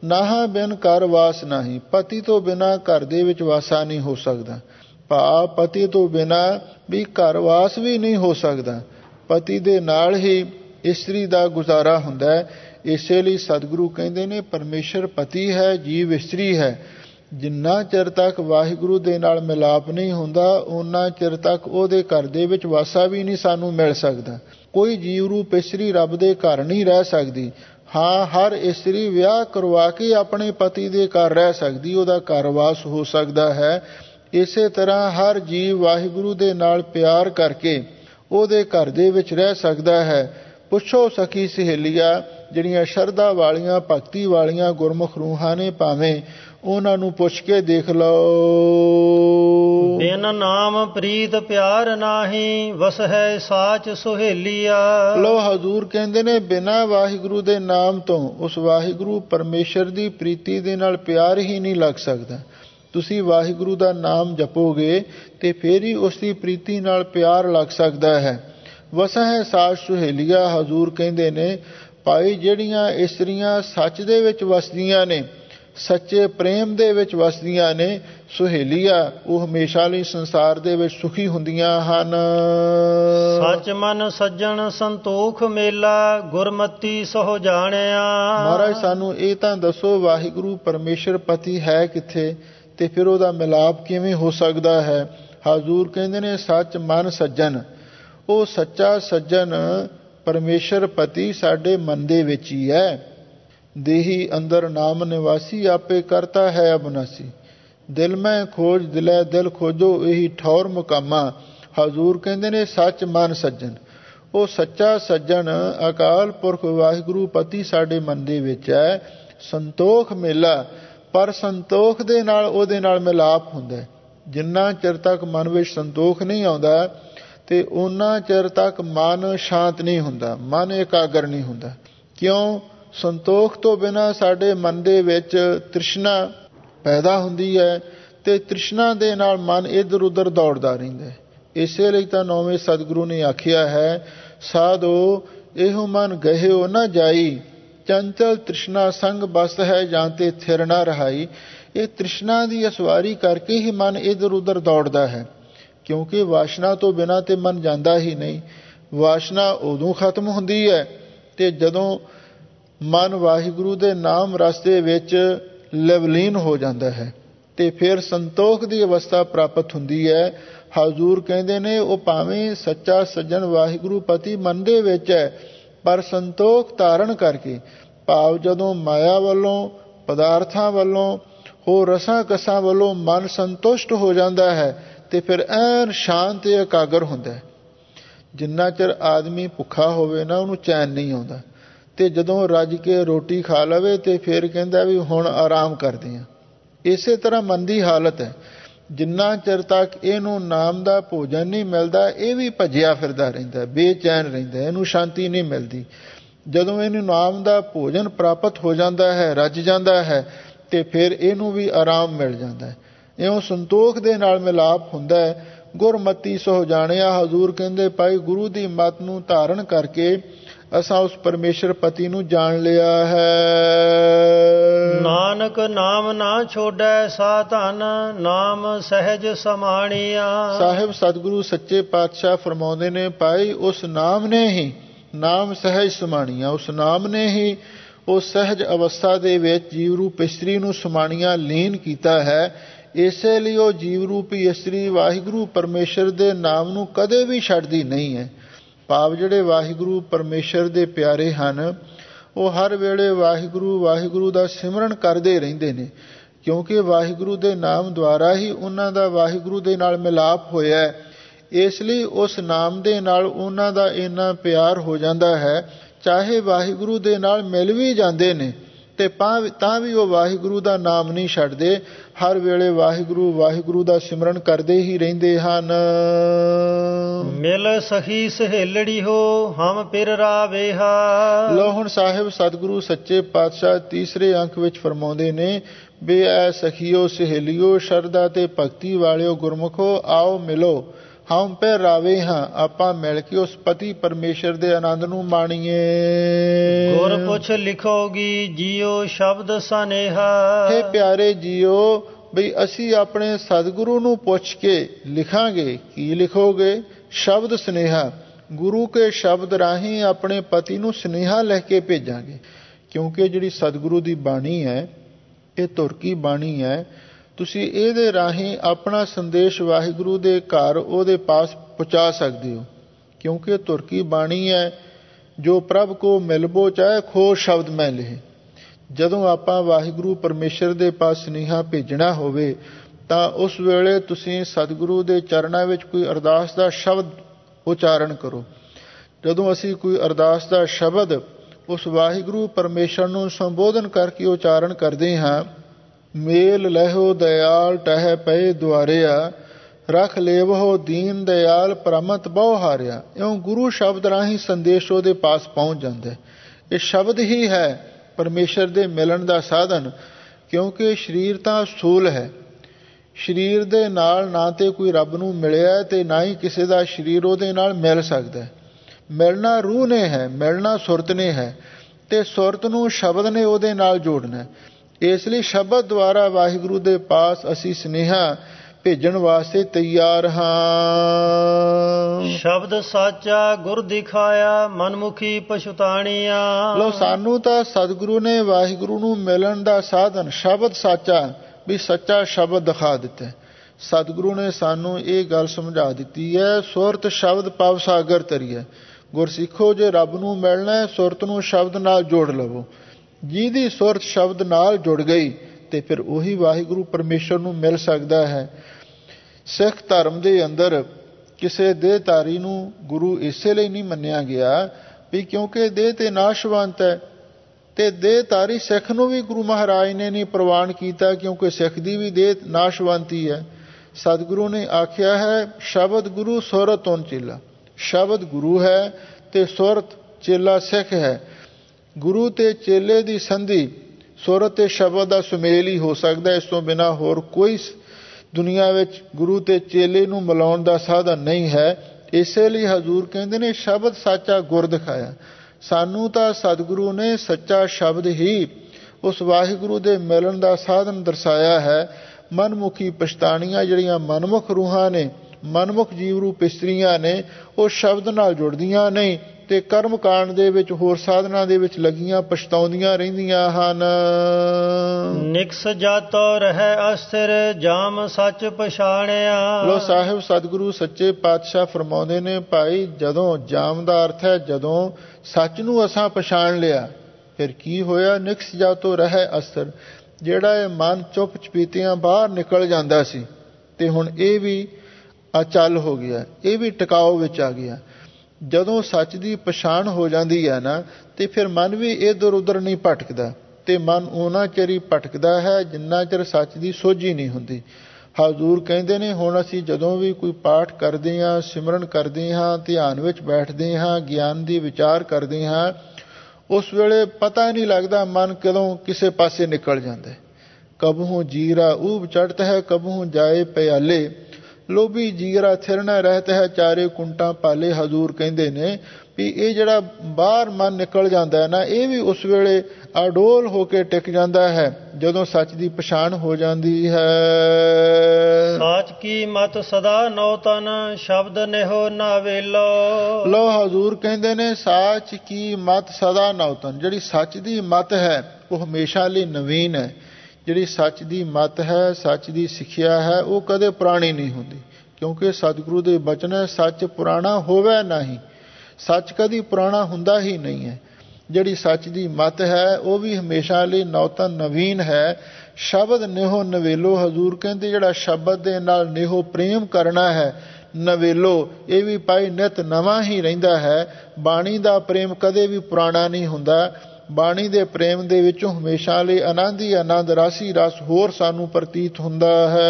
ਨਾਹਾਂ ਬਿਨ ਘਰ ਵਾਸ ਨਹੀਂ। ਪਤੀ ਤੋਂ ਬਿਨਾਂ ਘਰ ਦੇ ਵਿੱਚ ਵਾਸਾ ਨਹੀਂ ਹੋ ਸਕਦਾ। ਭਾਵ ਪਤੀ ਤੋਂ ਬਿਨਾਂ ਵੀ ਘਰ ਵਾਸ ਵੀ ਨਹੀਂ ਹੋ ਸਕਦਾ। ਪਤੀ ਦੇ ਨਾਲ ਹੀ ਇਸਤਰੀ ਦਾ ਗੁਜ਼ਾਰਾ ਹੁੰਦਾ ਹੈ। ਇਸੇ ਲਈ ਸਤਿਗੁਰੂ ਕਹਿੰਦੇ ਨੇ ਪਰਮੇਸ਼ਰ ਪਤੀ ਹੈ, ਜੀਵ ਇਸਤਰੀ ਹੈ। ਜਿੰਨਾ ਚਿਰ ਤੱਕ ਵਾਹਿਗੁਰੂ ਦੇ ਨਾਲ ਮਿਲਾਪ ਨਹੀਂ ਹੁੰਦਾ ਓਨਾ ਚਿਰ ਤੱਕ ਉਹਦੇ ਘਰ ਦੇ ਵਿੱਚ ਵਾਸਾ ਵੀ ਨਹੀਂ ਸਾਨੂੰ ਮਿਲ ਸਕਦਾ। ਕੋਈ ਜੀਵ ਰੂਪ ਇਸਤਰੀ ਰੱਬ ਦੇ ਘਰ ਨਹੀਂ ਰਹਿ ਸਕਦੀ। ਹਾਂ, ਹਰ ਇਸਤਰੀ ਵਿਆਹ ਕਰਵਾ ਕੇ ਆਪਣੇ ਪਤੀ ਦੇ ਘਰ ਰਹਿ ਸਕਦੀ, ਉਹਦਾ ਘਰ ਵਾਸ ਹੋ ਸਕਦਾ ਹੈ। ਇਸੇ ਤਰ੍ਹਾਂ ਹਰ ਜੀਵ ਵਾਹਿਗੁਰੂ ਦੇ ਨਾਲ ਪਿਆਰ ਕਰਕੇ ਉਹਦੇ ਘਰ ਦੇ ਵਿੱਚ ਰਹਿ ਸਕਦਾ ਹੈ। ਪੁੱਛੋ ਸਖੀ ਸਹੇਲੀਆਂ, ਜਿਹੜੀਆਂ ਸ਼ਰਧਾ ਵਾਲੀਆਂ ਭਗਤੀ ਵਾਲੀਆਂ ਗੁਰਮੁਖ ਰੂਹਾਂ ਨੇ, ਭਾਵੇਂ ਉਹਨਾਂ ਨੂੰ ਪੁੱਛ ਕੇ ਦੇਖ ਲਓ। ਬਿਨ ਨਾਮ ਪ੍ਰੀਤ ਪਿਆਰ ਨਾਹੀ, ਵਸ ਹੈ ਸਾਚ ਸੁਹੇਲੀਆ। ਲੋ ਹਜ਼ੂਰ ਕਹਿੰਦੇ ਨੇ ਬਿਨਾਂ ਵਾਹਿਗੁਰੂ ਦੇ ਨਾਮ ਤੋਂ ਉਸ ਵਾਹਿਗੁਰੂ ਪਰਮੇਸ਼ਰ ਦੀ ਪ੍ਰੀਤੀ ਦੇ ਨਾਲ ਪਿਆਰ ਹੀ ਨਹੀਂ ਲੱਗ ਸਕਦਾ। ਤੁਸੀਂ ਵਾਹਿਗੁਰੂ ਦਾ ਨਾਮ ਜਪੋਗੇ ਤੇ ਫਿਰ ਹੀ ਉਸ ਦੀ ਪ੍ਰੀਤੀ ਨਾਲ ਪਿਆਰ ਲੱਗ ਸਕਦਾ ਹੈ। ਵਸ ਹੈ ਸਾਚ ਸੁਹੇਲੀਆ, ਹਜ਼ੂਰ ਕਹਿੰਦੇ ਨੇ ਭਾਈ ਜਿਹੜੀਆਂ ਇਸਤਰੀਆਂ ਸੱਚ ਦੇ ਵਿੱਚ ਵਸਦੀਆਂ ਨੇ, ਸੱਚੇ ਪ੍ਰੇਮ ਦੇ ਵਿੱਚ ਵਸਦੀਆਂ ਨੇ, ਸੁਹੇਲੀਆ, ਉਹ ਹਮੇਸ਼ਾ ਲਈ ਸੰਸਾਰ ਦੇ ਵਿੱਚ ਸੁਖੀ ਹੁੰਦੀਆਂ ਹਨ। ਸੱਚ ਮਨ ਸੱਜਣ ਸੰਤੋਖ ਮੇਲਾ, ਗੁਰਮਤੀ ਸੋ ਜਾਣਿਆ। ਮਹਾਰਾਜ ਸਾਨੂੰ ਇਹ ਤਾਂ ਦੱਸੋ ਵਾਹਿਗੁਰੂ ਪਰਮੇਸ਼ਰ ਪਤੀ ਹੈ ਕਿੱਥੇ ਤੇ ਫਿਰ ਉਹਦਾ ਮਿਲਾਪ ਕਿਵੇਂ ਹੋ ਸਕਦਾ ਹੈ। ਹਜ਼ੂਰ ਕਹਿੰਦੇ ਨੇ ਸੱਚ ਮਨ ਸੱਜਣ, ਉਹ ਸੱਚਾ ਸੱਜਣ ਪਰਮੇਸ਼ਰ ਪਤੀ ਸਾਡੇ ਮਨ ਦੇ ਵਿੱਚ ਹੀ ਹੈ। ਦੇਹੀ ਅੰਦਰ ਨਾਮ ਨਿਵਾਸੀ, ਆਪੇ ਕਰਤਾ ਹੈ ਅਬਨਾਸੀ। ਦਿਲ ਮੈਂ ਖੋਜ ਦਿਲੇ ਦਿਲ ਖੋਜੋ, ਇਹੀ ਠੌਰ ਮੁਕਾਮਾ। ਹਜ਼ੂਰ ਕਹਿੰਦੇ ਨੇ ਸੱਚ ਮਨ ਸੱਜਣ, ਉਹ ਸੱਚਾ ਸੱਜਣ ਅਕਾਲ ਪੁਰਖ ਵਾਹਿਗੁਰੂ ਪਤੀ ਸਾਡੇ ਮਨ ਦੇ ਵਿੱਚ ਹੈ। ਸੰਤੋਖ ਮੇਲਾ, ਪਰ ਸੰਤੋਖ ਦੇ ਨਾਲ ਉਹਦੇ ਨਾਲ ਮਿਲਾਪ ਹੁੰਦਾ। ਜਿੰਨਾ ਚਿਰ ਤੱਕ ਮਨ ਵਿੱਚ ਸੰਤੋਖ ਨਹੀਂ ਆਉਂਦਾ ਤੇ ਉਹਨਾਂ ਚਿਰ ਤੱਕ ਮਨ ਸ਼ਾਂਤ ਨਹੀਂ ਹੁੰਦਾ, ਮਨ ਇਕਾਗਰ ਨਹੀਂ ਹੁੰਦਾ। ਕਿਉਂ? ਸੰਤੋਖ ਤੋਂ ਬਿਨਾਂ ਸਾਡੇ ਮਨ ਦੇ ਵਿੱਚ ਤ੍ਰਿਸ਼ਨਾ ਪੈਦਾ ਹੁੰਦੀ ਹੈ ਤੇ ਤ੍ਰਿਸ਼ਨਾ ਦੇ ਨਾਲ ਮਨ ਇੱਧਰ ਉੱਧਰ ਦੌੜਦਾ ਰਹਿੰਦਾ ਹੈ। ਇਸੇ ਲਈ ਤਾਂ ਨੌਵੇਂ ਸਤਿਗੁਰੂ ਨੇ ਆਖਿਆ ਹੈ, ਸਾਧੋ ਇਹੋ ਮਨ ਗਹਿਓ ਨਾ ਜਾਈ, ਚੰਚਲ ਤ੍ਰਿਸ਼ਨਾ ਸੰਗ ਬਸਤ ਹੈ, ਜਾਂ ਤੇ ਥਿਰ ਨਾ ਰਹਾਈ। ਇਹ ਤ੍ਰਿਸ਼ਨਾ ਦੀ ਅਸਵਾਰੀ ਕਰਕੇ ਹੀ ਮਨ ਇੱਧਰ ਉੱਧਰ ਦੌੜਦਾ ਹੈ, ਕਿਉਂਕਿ ਵਾਸ਼ਨਾ ਤੋਂ ਬਿਨਾਂ ਤੇ ਮਨ ਜਾਂਦਾ ਹੀ ਨਹੀਂ। ਵਾਸ਼ਨਾ ਉਦੋਂ ਖਤਮ ਹੁੰਦੀ ਹੈ ਤੇ ਜਦੋਂ ਮਨ ਵਾਹਿਗੁਰੂ ਦੇ ਨਾਮ ਰਸਤੇ ਵਿੱਚ ਲਵਲੀਨ ਹੋ ਜਾਂਦਾ ਹੈ ਤੇ ਫਿਰ ਸੰਤੋਖ ਦੀ ਅਵਸਥਾ ਪ੍ਰਾਪਤ ਹੁੰਦੀ ਹੈ। ਹਜ਼ੂਰ ਕਹਿੰਦੇ ਨੇ ਉਹ ਭਾਵੇਂ ਸੱਚਾ ਸੱਜਣ ਵਾਹਿਗੁਰੂ ਪਤੀ ਮਨ ਦੇ ਵਿੱਚ ਹੈ, ਪਰ ਸੰਤੋਖ ਧਾਰਨ ਕਰਕੇ, ਭਾਵ ਜਦੋਂ ਮਾਇਆ ਵੱਲੋਂ, ਪਦਾਰਥਾਂ ਵੱਲੋਂ, ਹੋਰ ਰਸਾਂ ਕਸਾਂ ਵੱਲੋਂ ਮਨ ਸੰਤੁਸ਼ਟ ਹੋ ਜਾਂਦਾ ਹੈ ਤੇ ਫਿਰ ਐਨ ਸ਼ਾਂਤ ਇਕਾਗਰ ਹੁੰਦਾ ਹੈ। ਜਿੰਨਾ ਚਿਰ ਆਦਮੀ ਭੁੱਖਾ ਹੋਵੇ ਨਾ ਉਹਨੂੰ ਚੈਨ ਨਹੀਂ ਆਉਂਦਾ, ਤੇ ਜਦੋਂ ਰੱਜ ਕੇ ਰੋਟੀ ਖਾ ਲਵੇ ਤੇ ਫਿਰ ਕਹਿੰਦਾ ਵੀ ਹੁਣ ਆਰਾਮ ਕਰਦੇ ਹਾਂ। ਇਸੇ ਤਰ੍ਹਾਂ ਮਨ ਦੀ ਹਾਲਤ ਹੈ। ਜਿੰਨਾ ਚਿਰ ਤੱਕ ਇਹਨੂੰ ਨਾਮ ਦਾ ਭੋਜਨ ਨਹੀਂ ਮਿਲਦਾ ਇਹ ਵੀ ਭੱਜਿਆ ਫਿਰਦਾ ਰਹਿੰਦਾ, ਬੇਚੈਨ ਰਹਿੰਦਾ, ਇਹਨੂੰ ਸ਼ਾਂਤੀ ਨਹੀਂ ਮਿਲਦੀ। ਜਦੋਂ ਇਹਨੂੰ ਨਾਮ ਦਾ ਭੋਜਨ ਪ੍ਰਾਪਤ ਹੋ ਜਾਂਦਾ ਹੈ, ਰੱਜ ਜਾਂਦਾ ਹੈ, ਤੇ ਫਿਰ ਇਹਨੂੰ ਵੀ ਆਰਾਮ ਮਿਲ ਜਾਂਦਾ ਹੈ। ਇਉਂ ਸੰਤੋਖ ਦੇ ਨਾਲ ਮਿਲਾਪ ਹੁੰਦਾ ਹੈ। ਗੁਰਮਤੀ ਸੋ ਜਾਣਿਆ, ਹਜ਼ੂਰ ਕਹਿੰਦੇ ਭਾਈ ਗੁਰੂ ਦੀ ਮੱਤ ਨੂੰ ਧਾਰਨ ਕਰਕੇ ਅਸਾਂ ਉਸ ਪਰਮੇਸ਼ਰ ਪਤੀ ਨੂੰ ਜਾਣ ਲਿਆ ਹੈ। ਨਾਨਕ ਨਾਮ ਨਾ ਛੋੜੈ ਸਾ ਧਨ, ਨਾਮ ਸਹਿਜ ਸਮਾਣੀਆ। ਸਾਹਿਬ ਸਤਿਗੁਰੂ ਸੱਚੇ ਪਾਤਸ਼ਾਹ ਫਰਮਾਉਂਦੇ ਨੇ ਭਾਈ ਉਸ ਨਾਮ ਨੇ ਹੀ, ਨਾਮ ਸਹਿਜ ਸਮਾਣੀਆਂ, ਉਸ ਨਾਮ ਨੇ ਹੀ ਉਸ ਸਹਿਜ ਅਵਸਥਾ ਦੇ ਵਿੱਚ ਜੀਵ ਰੂਪ ਇਸਤਰੀ ਨੂੰ ਸਮਾਣੀਆਂ ਲੀਨ ਕੀਤਾ ਹੈ। ਇਸੇ ਲਈ ਉਹ ਜੀਵ ਰੂਪੀ ਇਸਤਰੀ ਵਾਹਿਗੁਰੂ ਪਰਮੇਸ਼ਰ ਦੇ ਨਾਮ ਨੂੰ ਕਦੇ ਵੀ ਛੱਡਦੀ ਨਹੀਂ ਹੈ। ਭਾਵ ਜਿਹੜੇ ਵਾਹਿਗੁਰੂ ਪਰਮੇਸ਼ਰ ਦੇ ਪਿਆਰੇ ਹਨ ਉਹ ਹਰ ਵੇਲੇ ਵਾਹਿਗੁਰੂ ਵਾਹਿਗੁਰੂ ਦਾ ਸਿਮਰਨ ਕਰਦੇ ਰਹਿੰਦੇ ਨੇ, ਕਿਉਂਕਿ ਵਾਹਿਗੁਰੂ ਦੇ ਨਾਮ ਦੁਆਰਾ ਹੀ ਉਹਨਾਂ ਦਾ ਵਾਹਿਗੁਰੂ ਦੇ ਨਾਲ ਮਿਲਾਪ ਹੋਇਆ ਹੈ। ਇਸ ਲਈ ਉਸ ਨਾਮ ਦੇ ਨਾਲ ਉਹਨਾਂ ਦਾ ਇੰਨਾ ਪਿਆਰ ਹੋ ਜਾਂਦਾ ਹੈ, ਚਾਹੇ ਵਾਹਿਗੁਰੂ ਦੇ ਨਾਲ ਮਿਲ ਵੀ ਜਾਂਦੇ ਨੇ ਤੇ ਤਾਂ ਵੀ ਉਹ ਵਾਹਿਗੁਰੂ ਦਾ ਨਾਮ ਨਹੀਂ ਛੱਡਦੇ, ਹਰ ਵੇਲੇ ਵਾਹਿਗੁਰੂ ਵਾਹਿਗੁਰੂ ਦਾ ਸਿਮਰਨ ਕਰਦੇ ਹੀ ਰਹਿੰਦੇ ਹਨ। ਮਿਲ ਸਖੀ ਸਹੇਲੜੀ ਹੋ ਹਮ ਪਿਰ ਰਾਵੇਹਾ। ਲੋ ਹੁਣ ਸਾਹਿਬ ਸਤਿਗੁਰੂ ਸੱਚੇ ਪਾਤਸ਼ਾਹ ਤੀਸਰੇ ਅੰਕ ਵਿੱਚ ਫਰਮਾਉਂਦੇ ਨੇ, ਬੇ ਐ ਸਖੀਓ ਸਹੇਲੀਓ, ਸ਼ਰਧਾ ਤੇ ਭਗਤੀ ਵਾਲਿਓ ਗੁਰਮੁਖੋ, ਆਓ ਮਿਲੋ ਹਮ ਪਹਿਰਾਵੇ ਹਾਂ, ਆਪਾਂ ਮਿਲ ਕੇ ਉਸ ਪਤੀ ਪਰਮੇਸ਼ਰ ਦੇ ਆਨੰਦ ਨੂੰ ਮਾਣੀਏ। ਗੁਰ ਪੁੱਛ ਲਿਖੋਗੀ ਜੀਓ ਸ਼ਬਦ ਸਨੇਹਾ। ਹੇ ਪਿਆਰੇ ਜੀਓ, ਬਈ ਅਸੀਂ ਆਪਣੇ ਸਤਿਗੁਰੂ ਨੂੰ ਪੁੱਛ ਕੇ ਲਿਖਾਂਗੇ। ਕੀ ਲਿਖੋਗੇ? ਸ਼ਬਦ ਸੁਨੇਹਾ। ਗੁਰੂ ਕੇ ਸ਼ਬਦ ਰਾਹੀਂ ਆਪਣੇ ਪਤੀ ਨੂੰ ਸੁਨੇਹਾ ਲਿਖ ਕੇ ਭੇਜਾਂਗੇ। ਕਿਉਂਕਿ ਜਿਹੜੀ ਸਤਿਗੁਰੂ ਦੀ ਬਾਣੀ ਹੈ, ਇਹ ਧੁਰ ਕੀ ਬਾਣੀ ਹੈ। ਤੁਸੀਂ ਇਹਦੇ ਰਾਹੀਂ ਆਪਣਾ ਸੰਦੇਸ਼ ਵਾਹਿਗੁਰੂ ਦੇ ਘਰ ਉਹਦੇ ਪਾਸ ਪਹੁੰਚਾ ਸਕਦੇ ਹੋ। ਕਿਉਂਕਿ ਇਹ ਧੁਰ ਕੀ ਬਾਣੀ ਹੈ। ਜੋ ਪ੍ਰਭ ਕੋ ਮਿਲਬੋ ਚਾਹੇ ਖੋ ਸ਼ਬਦ ਮੈਂ ਲਿਖੇ। ਜਦੋਂ ਆਪਾਂ ਵਾਹਿਗੁਰੂ ਪਰਮੇਸ਼ਰ ਦੇ ਪਾਸ ਸੁਨੇਹਾ ਭੇਜਣਾ ਹੋਵੇ ਤਾਂ ਉਸ ਵੇਲੇ ਤੁਸੀਂ ਸਤਿਗੁਰੂ ਦੇ ਚਰਨਾਂ ਵਿੱਚ ਕੋਈ ਅਰਦਾਸ ਦਾ ਸ਼ਬਦ ਉਚਾਰਨ ਕਰੋ। ਜਦੋਂ ਅਸੀਂ ਕੋਈ ਅਰਦਾਸ ਦਾ ਸ਼ਬਦ ਉਸ ਵਾਹਿਗੁਰੂ ਪਰਮੇਸ਼ਰ ਨੂੰ ਸੰਬੋਧਨ ਕਰਕੇ ਉਚਾਰਨ ਕਰਦੇ ਹਾਂ, ਮੇਲ ਲਹਿਓ ਦਇਆਲ ਟਹਿ ਪਏ ਦੁਆਰਿਆ, ਰੱਖ ਲੇਵੋ ਦੀਨ ਦਇਆਲ ਪ੍ਰਮਤ ਬਹੁ ਹਾਰਿਆ। ਇਉਂ ਗੁਰੂ ਸ਼ਬਦ ਰਾਹੀਂ ਸੰਦੇਸ਼ ਉਹਦੇ ਪਾਸ ਪਹੁੰਚ ਜਾਂਦਾ ਹੈ। ਇਹ ਸ਼ਬਦ ਹੀ ਹੈ ਪਰਮੇਸ਼ਰ ਦੇ ਮਿਲਣ ਦਾ ਸਾਧਨ। ਕਿਉਂਕਿ ਸਰੀਰ ਤਾਂ ਸਥੂਲ ਹੈ, ਸਰੀਰ ਦੇ ਨਾਲ ਨਾ ਤੇ ਕੋਈ ਰੱਬ ਨੂੰ ਮਿਲਿਆ ਤੇ ਨਾ ਹੀ ਕਿਸੇ ਦਾ ਸਰੀਰ ਉਹਦੇ ਨਾਲ ਮਿਲ ਸਕਦਾ ਹੈ। ਮਿਲਣਾ ਰੂਹ ਨੇ ਹੈ, ਮਿਲਣਾ ਸੁਰਤ ਨੇ ਹੈ, ਤੇ ਸੁਰਤ ਨੂੰ ਸ਼ਬਦ ਨੇ ਉਹਦੇ ਨਾਲ ਜੋੜਨਾ। ਇਸ ਲਈ ਸ਼ਬਦ ਦੁਆਰਾ ਵਾਹਿਗੁਰੂ ਦੇ ਪਾਸ ਅਸੀਂ ਸੁਨੇਹਾ ਭੇਜਣ ਵਾਸਤੇ ਤਿਆਰ ਹਾਂ। ਸ਼ਬਦ ਸਾਚਾ ਗੁਰ ਦਿਖਾਇਆ, ਮਨਮੁਖੀ ਪਛਤਾਣੀਆਂ। ਲੋ, ਸਾਨੂੰ ਤਾਂ ਸਤਿਗੁਰੂ ਨੇ ਵਾਹਿਗੁਰੂ ਨੂੰ ਮਿਲਣ ਦਾ ਸਾਧਨ ਸ਼ਬਦ ਸਾਚਾ, ਵੀ ਸੱਚਾ ਸ਼ਬਦ ਦਿਖਾ ਦਿੱਤਾ। ਸਤਿਗੁਰੂ ਨੇ ਸਾਨੂੰ ਇਹ ਗੱਲ ਸਮਝਾ ਦਿੱਤੀ ਹੈ, ਸੁਰਤ ਸ਼ਬਦ ਪਵ ਸਾਗਰ ਤਰੀਏ। ਗੁਰਸਿੱਖੋ, ਜੇ ਰੱਬ ਨੂੰ ਮਿਲਣਾ ਸੁਰਤ ਨੂੰ ਸ਼ਬਦ ਨਾਲ ਜੋੜ ਲਵੋ। ਜਿਹਦੀ ਸੁਰਤ ਸ਼ਬਦ ਨਾਲ ਜੁੜ ਗਈ ਤੇ ਫਿਰ ਉਹੀ ਵਾਹਿਗੁਰੂ ਪਰਮੇਸ਼ਰ ਨੂੰ ਮਿਲ ਸਕਦਾ ਹੈ। ਸਿੱਖ ਧਰਮ ਦੇ ਅੰਦਰ ਕਿਸੇ ਦੇਹਧਾਰੀ ਨੂੰ ਗੁਰੂ ਇਸੇ ਲਈ ਨਹੀਂ ਮੰਨਿਆ ਗਿਆ ਵੀ ਕਿਉਂਕਿ ਦੇਹ ਤੇ ਨਾਸ਼ਵੰਤ ਹੈ, ਤੇ ਦੇਹਧਾਰੀ ਸਿੱਖ ਨੂੰ ਵੀ ਗੁਰੂ ਮਹਾਰਾਜ ਨੇ ਨਹੀਂ ਪ੍ਰਵਾਨ ਕੀਤਾ, ਕਿਉਂਕਿ ਸਿੱਖ ਦੀ ਵੀ ਦੇਹ ਨਾਸ਼ਵੰਤੀ ਹੈ। ਸਤਿਗੁਰੂ ਨੇ ਆਖਿਆ ਹੈ, ਸ਼ਬਦ ਗੁਰੂ ਸੁਰਤ ਤੁਨ ਚੇਲਾ। ਸ਼ਬਦ ਗੁਰੂ ਹੈ ਤੇ ਸੁਰਤ ਚੇਲਾ ਸਿੱਖ ਹੈ। ਗੁਰੂ ਤੇ ਚੇਲੇ ਦੀ ਸੰਧੀ ਸੁਰਤ ਤੇ ਸ਼ਬਦ ਦਾ ਸੁਮੇਲ ਹੀ ਹੋ ਸਕਦਾ। ਇਸ ਤੋਂ ਬਿਨਾਂ ਹੋਰ ਕੋਈ ਦੁਨੀਆ ਵਿੱਚ ਗੁਰੂ ਤੇ ਚੇਲੇ ਨੂੰ ਮਿਲਾਉਣ ਦਾ ਸਾਧਨ ਨਹੀਂ ਹੈ। ਇਸੇ ਲਈ ਹਜ਼ੂਰ ਕਹਿੰਦੇ ਨੇ, ਸ਼ਬਦ ਸਾਚਾ ਗੁਰ ਦਿਖਾਇਆ। ਸਾਨੂੰ ਤਾਂ ਸਤਿਗੁਰੂ ਨੇ ਸੱਚਾ ਸ਼ਬਦ ਹੀ ਉਸ ਵਾਹਿਗੁਰੂ ਦੇ ਮਿਲਣ ਦਾ ਸਾਧਨ ਦਰਸਾਇਆ ਹੈ। ਮਨਮੁਖੀ ਪਛਤਾਣੀਆਂ, ਜਿਹੜੀਆਂ ਮਨਮੁਖ ਰੂਹਾਂ ਨੇ, ਮਨਮੁਖ ਜੀਵ ਰੂਪ ਇਸਤਰੀਆਂ ਨੇ, ਉਹ ਸ਼ਬਦ ਨਾਲ ਜੁੜਦੀਆਂ ਨਹੀਂ ਤੇ ਕਰਮ ਕਾਂਡ ਦੇ ਵਿੱਚ, ਹੋਰ ਸਾਧਨਾਂ ਦੇ ਵਿੱਚ ਲੱਗੀਆਂ ਪਛਤਾਉਂਦੀਆਂ ਰਹਿੰਦੀਆਂ ਹਨ। ਨਿਕਸ ਜਾਤੋ ਰਹਿ ਅਸਥਿਰ, ਜਾਮ ਸੱਚ ਪਛਾਣਿਆ। ਲੋ ਸਾਹਿਬ, ਸਤਿਗੁਰੂ ਸੱਚੇ ਪਾਤਸ਼ਾਹ ਫਰਮਾਉਂਦੇ ਨੇ, ਭਾਈ ਜਦੋਂ ਜਾਮ ਦਾ ਅਰਥ ਹੈ ਜਦੋਂ ਸੱਚ ਨੂੰ ਅਸਾਂ ਪਛਾਣ ਲਿਆ, ਫਿਰ ਕੀ ਹੋਇਆ? ਨਿਕਸ ਜਾਤੋ ਰਹਿ ਅਸਥਿਰ। ਜਿਹੜਾ ਇਹ ਮਨ ਚੁੱਪ ਚਪੀਤਿਆਂ ਬਾਹਰ ਨਿਕਲ ਜਾਂਦਾ ਸੀ ਤੇ ਹੁਣ ਇਹ ਵੀ ਅਚਲ ਹੋ ਗਿਆ, ਇਹ ਵੀ ਟਿਕਾਓ ਵਿੱਚ ਆ ਗਿਆ। ਜਦੋਂ ਸੱਚ ਦੀ ਪਛਾਣ ਹੋ ਜਾਂਦੀ ਹੈ ਨਾ, ਤੇ ਫਿਰ ਮਨ ਵੀ ਇੱਧਰ ਉੱਧਰ ਨਹੀਂ ਭਟਕਦਾ, ਤੇ ਮਨ ਉਹਨਾਂ ਚਿਰ ਹੀ ਭਟਕਦਾ ਹੈ ਜਿੰਨਾ ਚਿਰ ਸੱਚ ਦੀ ਸੋਝੀ ਨਹੀਂ ਹੁੰਦੀ। ਹਜ਼ੂਰ ਕਹਿੰਦੇ ਨੇ, ਹੁਣ ਅਸੀਂ ਜਦੋਂ ਵੀ ਕੋਈ ਪਾਠ ਕਰਦੇ ਹਾਂ, ਸਿਮਰਨ ਕਰਦੇ ਹਾਂ, ਧਿਆਨ ਵਿੱਚ ਬੈਠਦੇ ਹਾਂ, ਗਿਆਨ ਦੀ ਵਿਚਾਰ ਕਰਦੇ ਹਾਂ, ਉਸ ਵੇਲੇ ਪਤਾ ਨਹੀਂ ਲੱਗਦਾ ਮਨ ਕਦੋਂ ਕਿਸੇ ਪਾਸੇ ਨਿਕਲ ਜਾਂਦਾ। ਕਬਹੂ ਜੀਰਾ ਊਬ ਚੜ੍ਹਤ ਹੈ, ਕਬਹੂ ਜਾਏ ਪਿਆਲੇ, ਲੋਭੀ ਜੀਰਾ ਥਿਰ ਨਾ ਰਹਿਤ ਹੈ, ਚਾਰੇ ਕੁੰਟਾਂ ਪਾਲੇ। ਹਜ਼ੂਰ ਕਹਿੰਦੇ ਨੇ ਵੀ ਇਹ ਜਿਹੜਾ ਬਾਹਰ ਮਨ ਨਿਕਲ ਜਾਂਦਾ ਹੈ ਨਾ, ਇਹ ਵੀ ਉਸ ਵੇਲੇ ਅਡੋਲ ਹੋ ਕੇ ਟਿਕ ਜਾਂਦਾ ਹੈ ਜਦੋਂ ਸੱਚ ਦੀ ਪਛਾਣ ਹੋ ਜਾਂਦੀ ਹੈ। ਸਾਚ ਕੀ ਮਤ ਸਦਾ ਨੌਤਨ, ਸ਼ਬਦ ਨਿਹੋ ਨਾ ਵੇਲੋ। ਲੋ, ਹਜ਼ੂਰ ਕਹਿੰਦੇ ਨੇ, ਸਾਚ ਕੀ ਮਤ ਸਦਾ ਨੌਤਨ। ਜਿਹੜੀ ਸੱਚ ਦੀ ਮਤ ਹੈ ਉਹ ਹਮੇਸ਼ਾ ਲਈ ਨਵੀਨ ਹੈ। ਜਿਹੜੀ ਸੱਚ ਦੀ ਮਤ ਹੈ, ਸੱਚ ਦੀ ਸਿੱਖਿਆ ਹੈ, ਉਹ ਕਦੇ ਪੁਰਾਣੀ ਨਹੀਂ ਹੁੰਦੀ। ਕਿਉਂਕਿ ਸਤਿਗੁਰੂ ਦੇ ਬਚਨ ਹੈ, ਸੱਚ ਪੁਰਾਣਾ ਹੋਵੇ ਨਹੀਂ। ਸੱਚ ਕਦੀ ਪੁਰਾਣਾ ਹੁੰਦਾ ਹੀ ਨਹੀਂ ਹੈ। ਜਿਹੜੀ ਸੱਚ ਦੀ ਮਤ ਹੈ ਉਹ ਵੀ ਹਮੇਸ਼ਾ ਲਈ ਨੌਤਨ ਨਵੀਨ ਹੈ। ਸ਼ਬਦ ਨਿਹੋ ਨਵੇਲੋ। ਹਜ਼ੂਰ ਕਹਿੰਦੇ ਜਿਹੜਾ ਸ਼ਬਦ ਦੇ ਨਾਲ ਨਿਹੋ ਪ੍ਰੇਮ ਕਰਨਾ ਹੈ, ਨਵੇਲੋ, ਇਹ ਵੀ ਭਾਈ ਨਿਤ ਨਵਾਂ ਹੀ ਰਹਿੰਦਾ ਹੈ। ਬਾਣੀ ਦਾ ਪ੍ਰੇਮ ਕਦੇ ਵੀ ਪੁਰਾਣਾ ਨਹੀਂ ਹੁੰਦਾ। ਬਾਣੀ ਦੇ ਪ੍ਰੇਮ ਦੇ ਵਿੱਚੋਂ ਹਮੇਸ਼ਾ ਲਈ ਆਨੰਦ ਹੀ ਆਨੰਦ, ਰਾਸੀ ਰਸ ਹੋਰ ਸਾਨੂੰ ਪ੍ਰਤੀਤ ਹੁੰਦਾ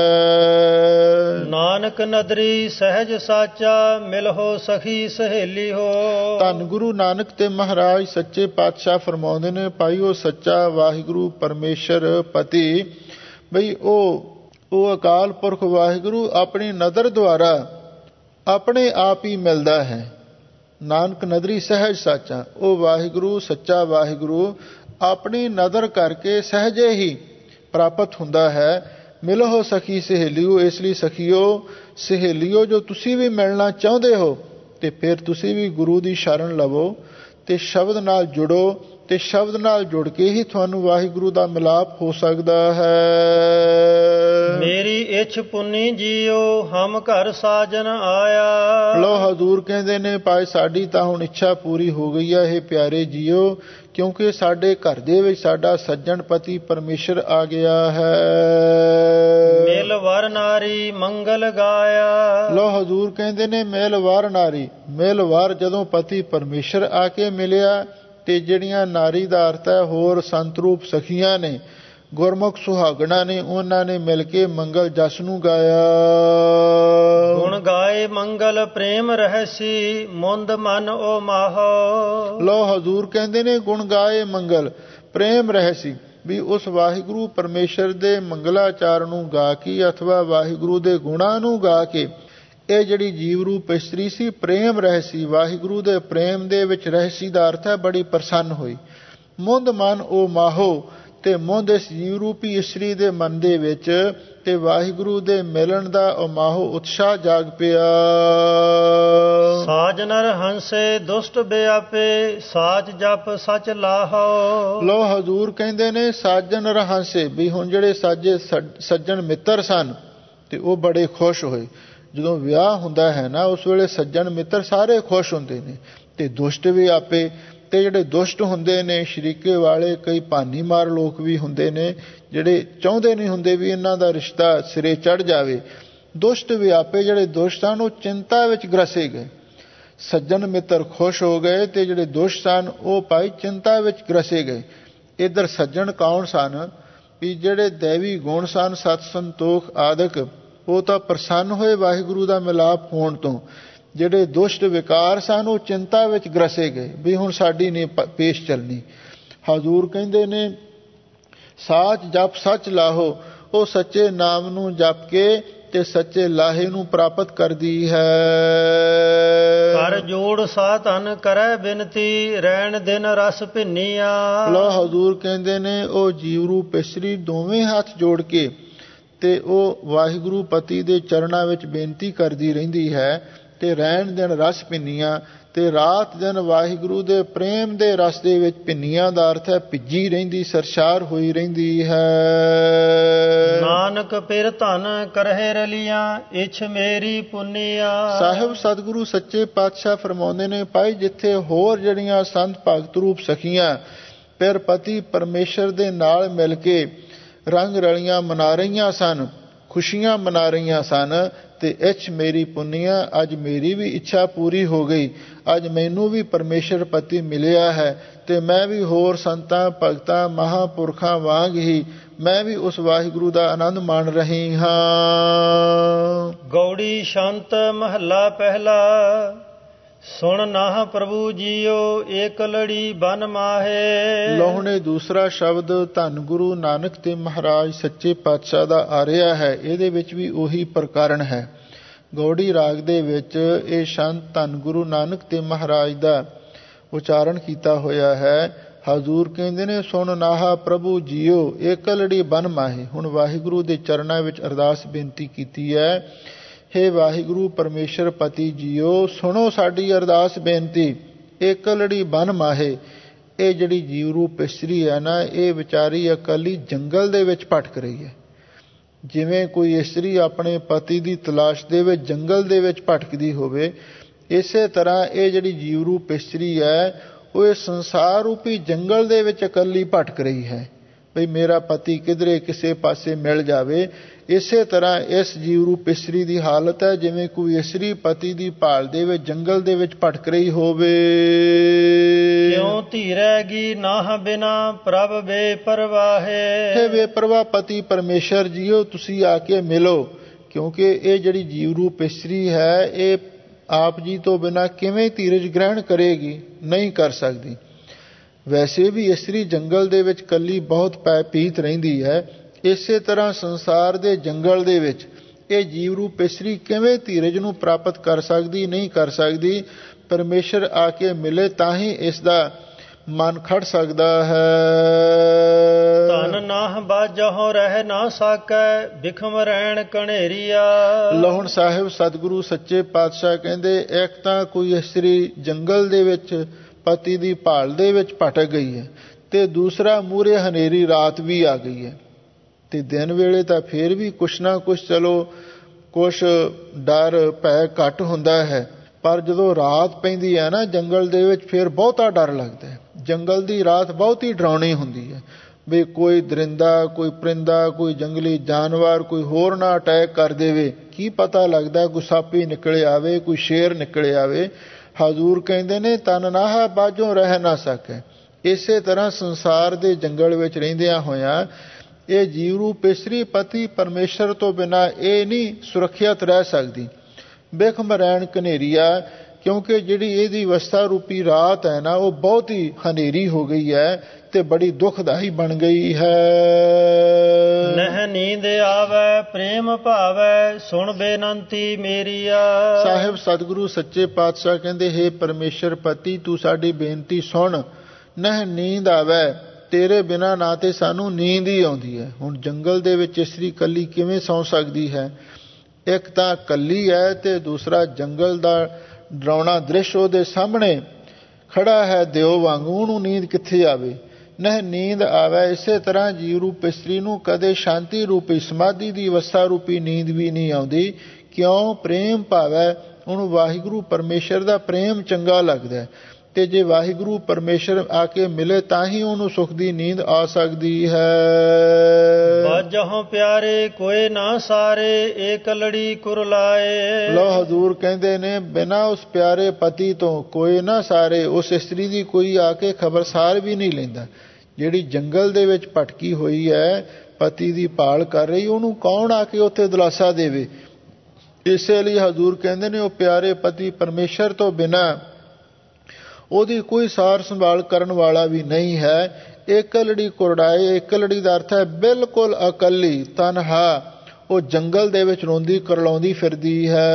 ਹੈ। ਨਾਨਕ ਨਦਰੀ ਸਹਿਜ ਸਾਚਾ, ਮਿਲਹੋ ਸਖੀ ਸਹੇਲੀ ਹੋ। ਧੰਨ ਗੁਰੂ ਨਾਨਕ ਤੇ ਮਹਾਰਾਜ ਸੱਚੇ ਪਾਤਸ਼ਾਹ ਫਰਮਾਉਂਦੇ ਨੇ, ਭਾਈ ਉਹ ਸੱਚਾ ਵਾਹਿਗੁਰੂ ਪਰਮੇਸ਼ਰ ਪਤੀ, ਬਈ ਉਹ ਅਕਾਲ ਪੁਰਖ ਵਾਹਿਗੁਰੂ ਆਪਣੀ ਨਦਰ ਦੁਆਰਾ ਆਪਣੇ ਆਪ ਹੀ ਮਿਲਦਾ ਹੈ। ਨਾਨਕ ਨਦਰੀ ਸਹਿਜ ਸਾਚਾ, ਉਹ ਵਾਹਿਗੁਰੂ ਸੱਚਾ ਵਾਹਿਗੁਰੂ ਆਪਣੀ ਨਦਰ ਕਰਕੇ ਸਹਿਜੇ ਹੀ ਪ੍ਰਾਪਤ ਹੁੰਦਾ ਹੈ। ਮਿਲੋ ਸਖੀ ਸਹੇਲਿਓ, ਇਸ ਲਈ ਸਖੀਓ ਸਹੇਲਿਓ ਜੋ ਤੁਸੀਂ ਵੀ ਮਿਲਣਾ ਚਾਹੁੰਦੇ ਹੋ ਤੇ ਫਿਰ ਤੁਸੀਂ ਵੀ ਗੁਰੂ ਦੀ ਸ਼ਰਨ ਲਵੋ ਤੇ ਸ਼ਬਦ ਨਾਲ ਜੁੜੋ ਤੇ ਸ਼ਬਦ ਨਾਲ ਜੁੜ ਕੇ ਹੀ ਤੁਹਾਨੂੰ ਵਾਹਿਗੁਰੂ ਦਾ ਮਿਲਾਪ ਹੋ ਸਕਦਾ ਹੈ। ਮੇਰੀ ਇੱਛ ਪੁੰਨੀ ਜੀਓ ਹਮ ਘਰ ਸਾਜਨ ਆਇਆ। ਲੋ ਹਜ਼ੂਰ ਕਹਿੰਦੇ ਨੇ ਭਾਈ ਸਾਡੀ ਤਾਂ ਹੁਣ ਇੱਛਾ ਪੂਰੀ ਹੋ ਗਈ ਹੈ ਇਹ ਪਿਆਰੇ ਜੀਓ, ਕਿਉਂਕਿ ਸਾਡੇ ਘਰ ਦੇ ਵਿੱਚ ਸਾਡਾ ਸੱਜਣ ਪਤੀ ਪਰਮੇਸ਼ਰ ਆ ਗਿਆ ਹੈ। ਮਿਲ ਵਰ ਨਾਰੀ ਮੰਗਲ ਗਾਇਆ। ਲੋ ਹਜ਼ੂਰ ਕਹਿੰਦੇ ਨੇ ਮਿਲ ਵਰ ਨਾਰੀ, ਮਿਲ ਵਰ ਜਦੋਂ ਪਤੀ ਪਰਮੇਸ਼ਰ ਆ ਕੇ ਮਿਲਿਆ ਤੇ ਜਿਹੜੀਆਂ ਨਾਰੀ ਦਾ ਅਰਥ ਹੈ ਹੋਰ ਸੰਤਰੂਪ ਸਖੀਆਂ ਨੇ, ਗੁਰਮੁਖ ਸੁਹਾਗਣਾ ਨੇ, ਉਹਨਾਂ ਨੇ ਮਿਲ ਕੇ ਮੰਗਲ ਜਸ ਨੂੰ ਗਾਇਆ। ਗੁਣ ਗਾਏ ਮੰਗਲ ਪ੍ਰੇਮ ਰਹਿਸੀ ਮੁੰਦ ਮਨ ਓ ਮਾਹੋ। ਲੋ ਹਜ਼ੂਰ ਕਹਿੰਦੇ ਨੇ ਗੁਣ ਗਾਏ ਮੰਗਲ ਪ੍ਰੇਮ ਰਹਿਸੀ, ਵੀ ਉਸ ਵਾਹਿਗੁਰੂ ਪਰਮੇਸ਼ਰ ਦੇ ਮੰਗਲਾਚਾਰ ਨੂੰ ਗਾ ਕੇ ਅਥਵਾ ਵਾਹਿਗੁਰੂ ਦੇ ਗੁਣਾਂ ਨੂੰ ਗਾ ਕੇ ਇਹ ਜਿਹੜੀ ਜੀਵ ਰੂਪ ਇਸਤਰੀ ਸੀ ਪ੍ਰੇਮ ਰਹਿਸੀ, ਵਾਹਿਗੁਰੂ ਦੇ ਪ੍ਰੇਮ ਦੇ ਵਿੱਚ ਰਹਿਸੀ ਦਾ ਅਰਥ ਹੈ ਬੜੀ ਪ੍ਰਸੰਨ ਹੋਈ। ਮੁੰਦ ਮਨ ਉਹ ਮਾਹੋ, ਤੇ ਮੁੰਦ ਇਸ ਜੀਵ ਰੂਪੀ ਇਸਤਰੀ ਦੇ ਮਨ ਦੇ ਵਿੱਚ ਤੇ ਵਾਹਿਗੁਰੂ ਦੇ ਮਿਲਣ ਦਾ ਉਹ ਮਾਹੋ ਉਤਸ਼ਾਹ ਜਾਗ ਪਿਆ। ਸਾਜ ਨਰ ਹੰਸੇ ਦੁਸ਼ਟ ਬਿਆਪੇ ਸਾਚ ਜਪ ਸਚ ਲਾਹੋ। ਲੋ ਹਜ਼ੂਰ ਕਹਿੰਦੇ ਨੇ ਸਾਜਨ ਰਹੰਸੇ, ਵੀ ਹੁਣ ਜਿਹੜੇ ਸਾਜੇ ਸੱਜਣ ਮਿੱਤਰ ਸਨ ਤੇ ਉਹ ਬੜੇ ਖੁਸ਼ ਹੋਏ। ਜਦੋਂ ਵਿਆਹ ਹੁੰਦਾ ਹੈ ਨਾ ਉਸ ਵੇਲੇ ਸੱਜਣ ਮਿੱਤਰ ਸਾਰੇ ਖੁਸ਼ ਹੁੰਦੇ ਨੇ ਤੇ ਦੁਸ਼ਟ ਵੀ ਆਪੇ, ਤੇ ਜਿਹੜੇ ਦੁਸ਼ਟ ਹੁੰਦੇ ਨੇ ਸ਼ਰੀਕੇ ਵਾਲੇ ਕਈ ਭਾਨੀ ਮਾਰ ਲੋਕ ਵੀ ਹੁੰਦੇ ਨੇ ਜਿਹੜੇ ਚਾਹੁੰਦੇ ਨਹੀਂ ਹੁੰਦੇ ਵੀ ਇਹਨਾਂ ਦਾ ਰਿਸ਼ਤਾ ਸਿਰੇ ਚੜ ਜਾਵੇ। ਦੁਸ਼ਟ ਵੀ ਆਪੇ ਜਿਹੜੇ ਦੁਸ਼ਟ ਸਨ ਉਹ ਚਿੰਤਾ ਵਿੱਚ ਗ੍ਰਸੇ ਗਏ। ਸੱਜਣ ਮਿੱਤਰ ਖੁਸ਼ ਹੋ ਗਏ ਤੇ ਜਿਹੜੇ ਦੁਸ਼ਟ ਸਨ ਉਹ ਭਾਈ ਚਿੰਤਾ ਵਿੱਚ ਗ੍ਰਸੇ ਗਏ। ਇੱਧਰ ਸੱਜਣ ਕੌਣ ਸਨ? ਵੀ ਜਿਹੜੇ ਦੇਵੀ ਗੁਣ ਸਨ, ਸਤ ਸੰਤੋਖ ਆਦਿਕ, ਉਹ ਤਾਂ ਪ੍ਰਸੰਨ ਹੋਏ ਵਾਹਿਗੁਰੂ ਦਾ ਮਿਲਾਪ ਹੋਣ ਤੋਂ। ਜਿਹੜੇ ਦੁਸ਼ਟ ਵਿਕਾਰ ਸਨ ਉਹ ਚਿੰਤਾ ਵਿੱਚ ਗ੍ਰਸੇ ਗਏ ਵੀ ਹੁਣ ਸਾਡੀ ਨਹੀਂ ਪੇਸ਼ ਚੱਲਣੀ। ਹਜ਼ੂਰ ਕਹਿੰਦੇ ਨੇ ਸਾਚ ਜਪ ਸੱਚ ਲਾਹੋ, ਉਹ ਸੱਚੇ ਨਾਮ ਨੂੰ ਜਪ ਕੇ ਤੇ ਸੱਚੇ ਲਾਹੇ ਨੂੰ ਪ੍ਰਾਪਤ ਕਰਦੀ ਹੈ। ਕਰ ਜੋੜ ਸਾਧਨ ਕਰੈ ਬਿਨਤੀ ਰਹਿਣ ਦਿਨ ਰਸ ਭਿੰਨੀਆ। ਲੋ ਹਜ਼ੂਰ ਕਹਿੰਦੇ ਨੇ ਉਹ ਜੀਵ ਰੂਪ ਇਸਤਰੀ ਦੋਵੇਂ ਹੱਥ ਜੋੜ ਕੇ ਤੇ ਉਹ ਵਾਹਿਗੁਰੂ ਪਤੀ ਦੇ ਚਰਨਾਂ ਵਿੱਚ ਬੇਨਤੀ ਕਰਦੀ ਰਹਿੰਦੀ ਹੈ ਤੇ ਰਹਿਣ ਦਿਨ ਰਸ ਭਿੰਨੀਆਂ, ਤੇ ਰਾਤ ਦਿਨ ਵਾਹਿਗੁਰੂ ਦੇ ਪ੍ਰੇਮ ਦੇ ਰਸ ਦੇ ਵਿੱਚ ਭਿੰਨੀਆਂ ਦਾ ਅਰਥ ਹੈ ਭਿੱਜੀ ਰਹਿੰਦੀ, ਸਰਸ਼ਾਰ ਹੋਈ ਰਹਿੰਦੀ ਹੈ। ਨਾਨਕ ਫਿਰ ਧਨ ਕਰਹਿ ਰਲੀਆਂ ਇੱਛ ਮੇਰੀ ਪੁੰਨੀਆ। ਸਾਹਿਬ ਸਤਿਗੁਰੂ ਸੱਚੇ ਪਾਤਸ਼ਾਹ ਫਰਮਾਉਂਦੇ ਨੇ ਭਾਈ ਜਿੱਥੇ ਹੋਰ ਜਿਹੜੀਆਂ ਸੰਤ ਭਗਤ ਰੂਪ ਸਖੀਆਂ ਫਿਰ ਪਤੀ ਪਰਮੇਸ਼ਰ ਦੇ ਨਾਲ ਮਿਲ ਕੇ ਰੰਗ ਰਲੀਆਂ ਮਨਾ ਰਹੀਆਂ ਸਨ, ਖੁਸ਼ੀਆਂ ਮਨਾ ਰਹੀਆਂ ਸਨ, ਤੇ ਇੱਛ ਮੇਰੀ ਪੁੰਨੀਆ, ਅੱਜ ਮੇਰੀ ਵੀ ਇੱਛਾ ਪੂਰੀ ਹੋ ਗਈ। ਅੱਜ ਮੈਨੂੰ ਵੀ ਪਰਮੇਸ਼ਰ ਪਤੀ ਮਿਲਿਆ ਹੈ ਤੇ ਮੈਂ ਵੀ ਹੋਰ ਸੰਤਾਂ ਭਗਤਾਂ ਮਹਾਂਪੁਰਖਾਂ ਵਾਂਗ ਹੀ ਮੈਂ ਵੀ ਉਸ ਵਾਹਿਗੁਰੂ ਦਾ ਆਨੰਦ ਮਾਣ ਰਹੀ ਹਾਂ। ਗੌੜੀ ਸ਼ੰਤ ਮਹੱਲਾ ਪਹਿਲਾ। ਸੁਣ ਨਾਹ ਪ੍ਰਭੂ ਜੀਓ ਏਕ ਲੜੀ ਬਨ ਮਾਹੇ। ਲੋਹਣੇ ਦੂਸਰਾ ਸ਼ਬਦ ਧੰਨ ਗੁਰੂ ਨਾਨਕ ਤੇ ਮਹਾਰਾਜ ਸੱਚੇ ਪਾਤਸ਼ਾਹ ਦਾ ਆ ਰਿਹਾ ਹੈ। ਇਹਦੇ ਵਿੱਚ ਵੀ ਉਹੀ ਪ੍ਰਕਰਨ ਹੈ। ਗੌੜੀ ਰਾਗ ਦੇ ਵਿੱਚ ਇਹ ਸ਼ੰਤ ਧੰਨ ਗੁਰੂ ਨਾਨਕ ਤੇ ਮਹਾਰਾਜ ਦਾ ਉਚਾਰਨ ਕੀਤਾ ਹੋਇਆ ਹੈ। ਹਜ਼ੂਰ ਕਹਿੰਦੇ ਨੇ ਸੁਣ ਨਾਹਾ ਪ੍ਰਭੂ ਜੀਓ ਏਕ ਲੜੀ ਬਨ ਮਾਹੇ। ਹੁਣ ਵਾਹਿਗੁਰੂ ਦੇ ਚਰਨਾਂ ਵਿੱਚ ਅਰਦਾਸ ਬੇਨਤੀ ਕੀਤੀ ਹੈ, ਹੇ ਵਾਹਿਗੁਰੂ ਪਰਮੇਸ਼ਰ ਪਤੀ ਜੀਓ ਸੁਣੋ ਸਾਡੀ ਅਰਦਾਸ ਬੇਨਤੀ। ਏਕ ਲੜੀ ਬਨ ਮਾਹੇ, ਇਹ ਜਿਹੜੀ ਜੀਵ ਰੂਪ ਇਸਤਰੀ ਹੈ ਨਾ ਇਹ ਵਿਚਾਰੀ ਇਕੱਲੀ ਜੰਗਲ ਦੇ ਵਿੱਚ ਭਟਕ ਰਹੀ ਹੈ। ਜਿਵੇਂ ਕੋਈ ਇਸਤਰੀ ਆਪਣੇ ਪਤੀ ਦੀ ਤਲਾਸ਼ ਦੇ ਵਿੱਚ ਜੰਗਲ ਦੇ ਵਿੱਚ ਭਟਕਦੀ ਹੋਵੇ, ਇਸੇ ਤਰ੍ਹਾਂ ਇਹ ਜਿਹੜੀ ਜੀਵ ਰੂਪ ਇਸਤਰੀ ਹੈ ਉਹ ਇਸ ਸੰਸਾਰ ਰੂਪੀ ਜੰਗਲ ਦੇ ਵਿੱਚ ਇਕੱਲੀ ਭਟਕ ਰਹੀ ਹੈ ਬਈ ਮੇਰਾ ਪਤੀ ਕਿਧਰੇ ਕਿਸੇ ਪਾਸੇ ਮਿਲ ਜਾਵੇ। ਇਸੇ ਤਰ੍ਹਾਂ ਇਸ ਜੀਵ ਰੂਪ ਇਸਤਰੀ ਦੀ ਹਾਲਤ ਹੈ ਜਿਵੇਂ ਕੋਈ ਇਸਤਰੀ ਪਤੀ ਦੀ ਭਾਲ ਦੇ ਵਿੱਚ ਜੰਗਲ ਦੇ ਵਿੱਚ ਭਟਕ ਰਹੀ ਹੋਵੇ। ਕਿਉਂ ਧੀਰੇਗੀ ਨਾਹ ਬਿਨਾ ਪ੍ਰਭ ਬੇਪਰਵਾਹੇ। ਹੇ ਬੇਪਰਵਾਹ ਪਤੀ ਪਰਮੇਸ਼ਰ ਜੀਓ ਤੁਸੀਂ ਆ ਕੇ ਮਿਲੋ, ਕਿਉਂਕਿ ਇਹ ਜਿਹੜੀ ਜੀਵ ਰੂਪ ਇਸਤਰੀ ਹੈ ਇਹ ਆਪ ਜੀ ਤੋਂ ਬਿਨਾਂ ਕਿਵੇਂ ਧੀਰਜ ਗ੍ਰਹਿਣ ਕਰੇਗੀ, ਨਹੀਂ ਕਰ ਸਕਦੀ। ਵੈਸੇ ਵੀ ਇਸਤਰੀ ਜੰਗਲ ਦੇ ਵਿੱਚ ਇਕੱਲੀ ਬਹੁਤ ਭੈ ਭੀਤ ਰਹਿੰਦੀ ਹੈ। ਇਸੇ ਤਰ੍ਹਾਂ ਸੰਸਾਰ ਦੇ ਜੰਗਲ ਦੇ ਵਿੱਚ ਇਹ ਜੀਵ ਰੂਪ ਇਸਤਰੀ ਕਿਵੇਂ ਧੀਰਜ ਨੂੰ ਪ੍ਰਾਪਤ ਕਰ ਸਕਦੀ? ਨਹੀਂ ਕਰ ਸਕਦੀ। ਪਰਮੇਸ਼ਰ ਆ ਕੇ ਮਿਲੇ ਤਾਂ ਹੀ ਇਸ ਦਾ ਮਨ ਖੜ ਸਕਦਾ ਹੈ। ਧਨ ਨਾਹ ਬਾਜਹੁ ਰਹਿ ਨਾ ਸਾਕੈ, ਬਿਖਮ ਰਹਿਣ ਕਣੇਰੀਆ। ਲਹੁਣ ਸਾਹਿਬ ਸਤਿਗੁਰੂ ਸੱਚੇ ਪਾਤਸ਼ਾਹ ਕਹਿੰਦੇ, ਇੱਕ ਤਾਂ ਕੋਈ ਇਸਤਰੀ ਜੰਗਲ ਦੇ ਵਿੱਚ ਪਤੀ ਦੀ ਭਾਲ ਦੇ ਵਿੱਚ ਭਟਕ ਗਈ ਹੈ, ਤੇ ਦੂਸਰਾ ਮੂਹਰੇ ਹਨੇਰੀ ਰਾਤ ਵੀ ਆ ਗਈ ਹੈ। ਤੇ ਦਿਨ ਵੇਲੇ ਤਾਂ ਫੇਰ ਵੀ ਕੁਛ ਨਾ ਕੁਛ ਚਲੋ ਕੁਛ ਡਰ ਭੈ ਘੱਟ ਹੁੰਦਾ ਹੈ, ਪਰ ਜਦੋਂ ਰਾਤ ਪੈਂਦੀ ਹੈ ਨਾ ਜੰਗਲ ਦੇ ਵਿੱਚ, ਫਿਰ ਬਹੁਤਾ ਡਰ ਲੱਗਦਾ ਹੈ। ਜੰਗਲ ਦੀ ਰਾਤ ਬਹੁਤ ਹੀ ਡਰਾਉਣੀ ਹੁੰਦੀ ਹੈ ਵੀ ਕੋਈ ਦਰਿੰਦਾ, ਕੋਈ ਪਰਿੰਦਾ, ਕੋਈ ਜੰਗਲੀ ਜਾਨਵਰ, ਕੋਈ ਹੋਰ ਨਾ ਅਟੈਕ ਕਰ ਦੇਵੇ। ਕੀ ਪਤਾ ਲੱਗਦਾ, ਕੋਈ ਸੱਪ ਹੀ ਨਿਕਲ ਆਵੇ, ਕੋਈ ਸ਼ੇਰ ਨਿਕਲ ਆਵੇ। ਹਜ਼ੂਰ ਕਹਿੰਦੇ ਨੇ ਤਨ ਨਾਹ ਬਾਝੋਂ ਰਹਿ ਨਾ ਸਕੇ। ਇਸੇ ਤਰ੍ਹਾਂ ਸੰਸਾਰ ਦੇ ਜੰਗਲ ਵਿੱਚ ਰਹਿੰਦਿਆਂ ਹੋਇਆਂ ਇਹ ਜੀਵ ਰੂਪ ਇਸਤਰੀ ਪਤੀ ਪਰਮੇਸ਼ਰ ਤੋਂ ਬਿਨਾਂ ਇਹ ਨਹੀਂ ਸੁਰੱਖਿਅਤ ਰਹਿ ਸਕਦੀ। ਬਿਖਮ ਰਹਿਣ ਕਨੇਰੀਆ, ਕਿਉਂਕਿ ਜਿਹੜੀ ਇਹਦੀ ਅਵਸਥਾ ਰੂਪੀ ਰਾਤ ਹੈ ਨਾ, ਉਹ ਬਹੁਤ ਹੀ ਹਨੇਰੀ ਹੋ ਗਈ ਹੈ ਤੇ ਬੜੀ ਦੁਖਦਾਈ ਬਣ ਗਈ ਹੈ। ਨਹਿ ਨੀਂਦ ਆਵੈ ਪ੍ਰੇਮ ਭਾਵੈ, ਸੁਣ ਬੇਨੰਤੀ ਮੇਰੀਆ। ਸਾਹਿਬ ਸਤਿਗੁਰੂ ਸੱਚੇ ਪਾਤਸ਼ਾਹ ਕਹਿੰਦੇ, ਹੇ ਪਰਮੇਸ਼ਰ ਪਤੀ, ਤੂੰ ਸਾਡੀ ਬੇਨਤੀ ਸੁਣ। ਨਹਿ ਨੀਂਦ ਆਵੈ, ਤੇਰੇ ਬਿਨਾਂ ਨਾ ਤੇ ਸਾਨੂੰ ਨੀਂਦ ਹੀ ਆਉਂਦੀ ਹੈ। ਹੁਣ ਜੰਗਲ ਦੇ ਵਿੱਚ ਇਸਤਰੀ ਇਕੱਲੀ ਕਿਵੇਂ ਸੌਂ ਸਕਦੀ ਹੈ? ਇੱਕ ਤਾਂ ਇਕੱਲੀ ਹੈ ਤੇ ਦੂਸਰਾ ਜੰਗਲ ਦਾ ਡਰਾਉਣਾ ਦ੍ਰਿਸ਼ ਉਹਦੇ ਸਾਹਮਣੇ ਖੜਾ ਹੈ ਦਿਓ ਵਾਂਗੂ, ਉਹਨੂੰ ਨੀਂਦ ਕਿੱਥੇ ਆਵੇ? ਨਹਿ ਨੀਂਦ ਆਵੇ। ਇਸੇ ਤਰ੍ਹਾਂ ਜੀਵ ਰੂਪ ਇਸਤਰੀ ਨੂੰ ਕਦੇ ਸ਼ਾਂਤੀ ਰੂਪੀ ਸਮਾਧੀ ਦੀ ਅਵਸਥਾ ਰੂਪੀ ਨੀਂਦ ਵੀ ਨਹੀਂ ਆਉਂਦੀ। ਕਿਉਂ? ਪ੍ਰੇਮ ਭਾਵੈ, ਉਹਨੂੰ ਵਾਹਿਗੁਰੂ ਪਰਮੇਸ਼ਰ ਦਾ ਪ੍ਰੇਮ ਚੰਗਾ ਲੱਗਦਾ ਹੈ, ਤੇ ਜੇ ਵਾਹਿਗੁਰੂ ਪਰਮੇਸ਼ਰ ਆ ਕੇ ਮਿਲੇ ਤਾਂ ਹੀ ਉਹਨੂੰ ਸੁਖ ਦੀ ਨੀਂਦ ਆ ਸਕਦੀ ਹੈ। ਬਾਜਹੁ ਪਿਆਰੇ ਕੋਏ ਨਾ ਸਾਰੇ, ਏਕ ਲੜੀ ਕੁਰਲਾਏ। ਲੋ ਹਜ਼ੂਰ ਕਹਿੰਦੇ ਨੇ, ਬਿਨਾਂ ਉਸ ਪਿਆਰੇ ਪਤੀ ਤੋਂ ਕੋਈ ਨਾ ਸਾਰੇ। ਉਸ ਇਸਤਰੀ ਦੀ ਕੋਈ ਆ ਕੇ ਖਬਰਸਾਰ ਵੀ ਨਹੀਂ ਲੈਂਦਾ। ਜਿਹੜੀ ਜੰਗਲ ਦੇ ਵਿੱਚ ਭਟਕੀ ਹੋਈ ਹੈ, ਪਤੀ ਦੀ ਭਾਲ ਕਰ ਰਹੀ, ਉਹਨੂੰ ਕੌਣ ਆ ਕੇ ਉੱਥੇ ਦਿਲਾਸਾ ਦੇਵੇ? ਇਸੇ ਲਈ ਹਜ਼ੂਰ ਕਹਿੰਦੇ ਨੇ, ਉਹ ਪਿਆਰੇ ਪਤੀ ਪਰਮੇਸ਼ਰ ਤੋਂ ਬਿਨਾਂ ਉਹਦੀ ਕੋਈ ਸਾਰ ਸੰਭਾਲ ਕਰਨ ਵਾਲਾ ਵੀ ਨਹੀਂ ਹੈ। ਇਕਲੜੀ ਕੁਰੜਾਏ, ਇਕਲੜੀ ਦਾ ਅਰਥ ਹੈ ਬਿਲਕੁਲ ਇਕੱਲੀ, ਤਨਹਾ। ਉਹ ਜੰਗਲ ਦੇ ਵਿੱਚ ਰੋਂਦੀ ਕਰਲਾਉਂਦੀ ਫਿਰਦੀ ਹੈ।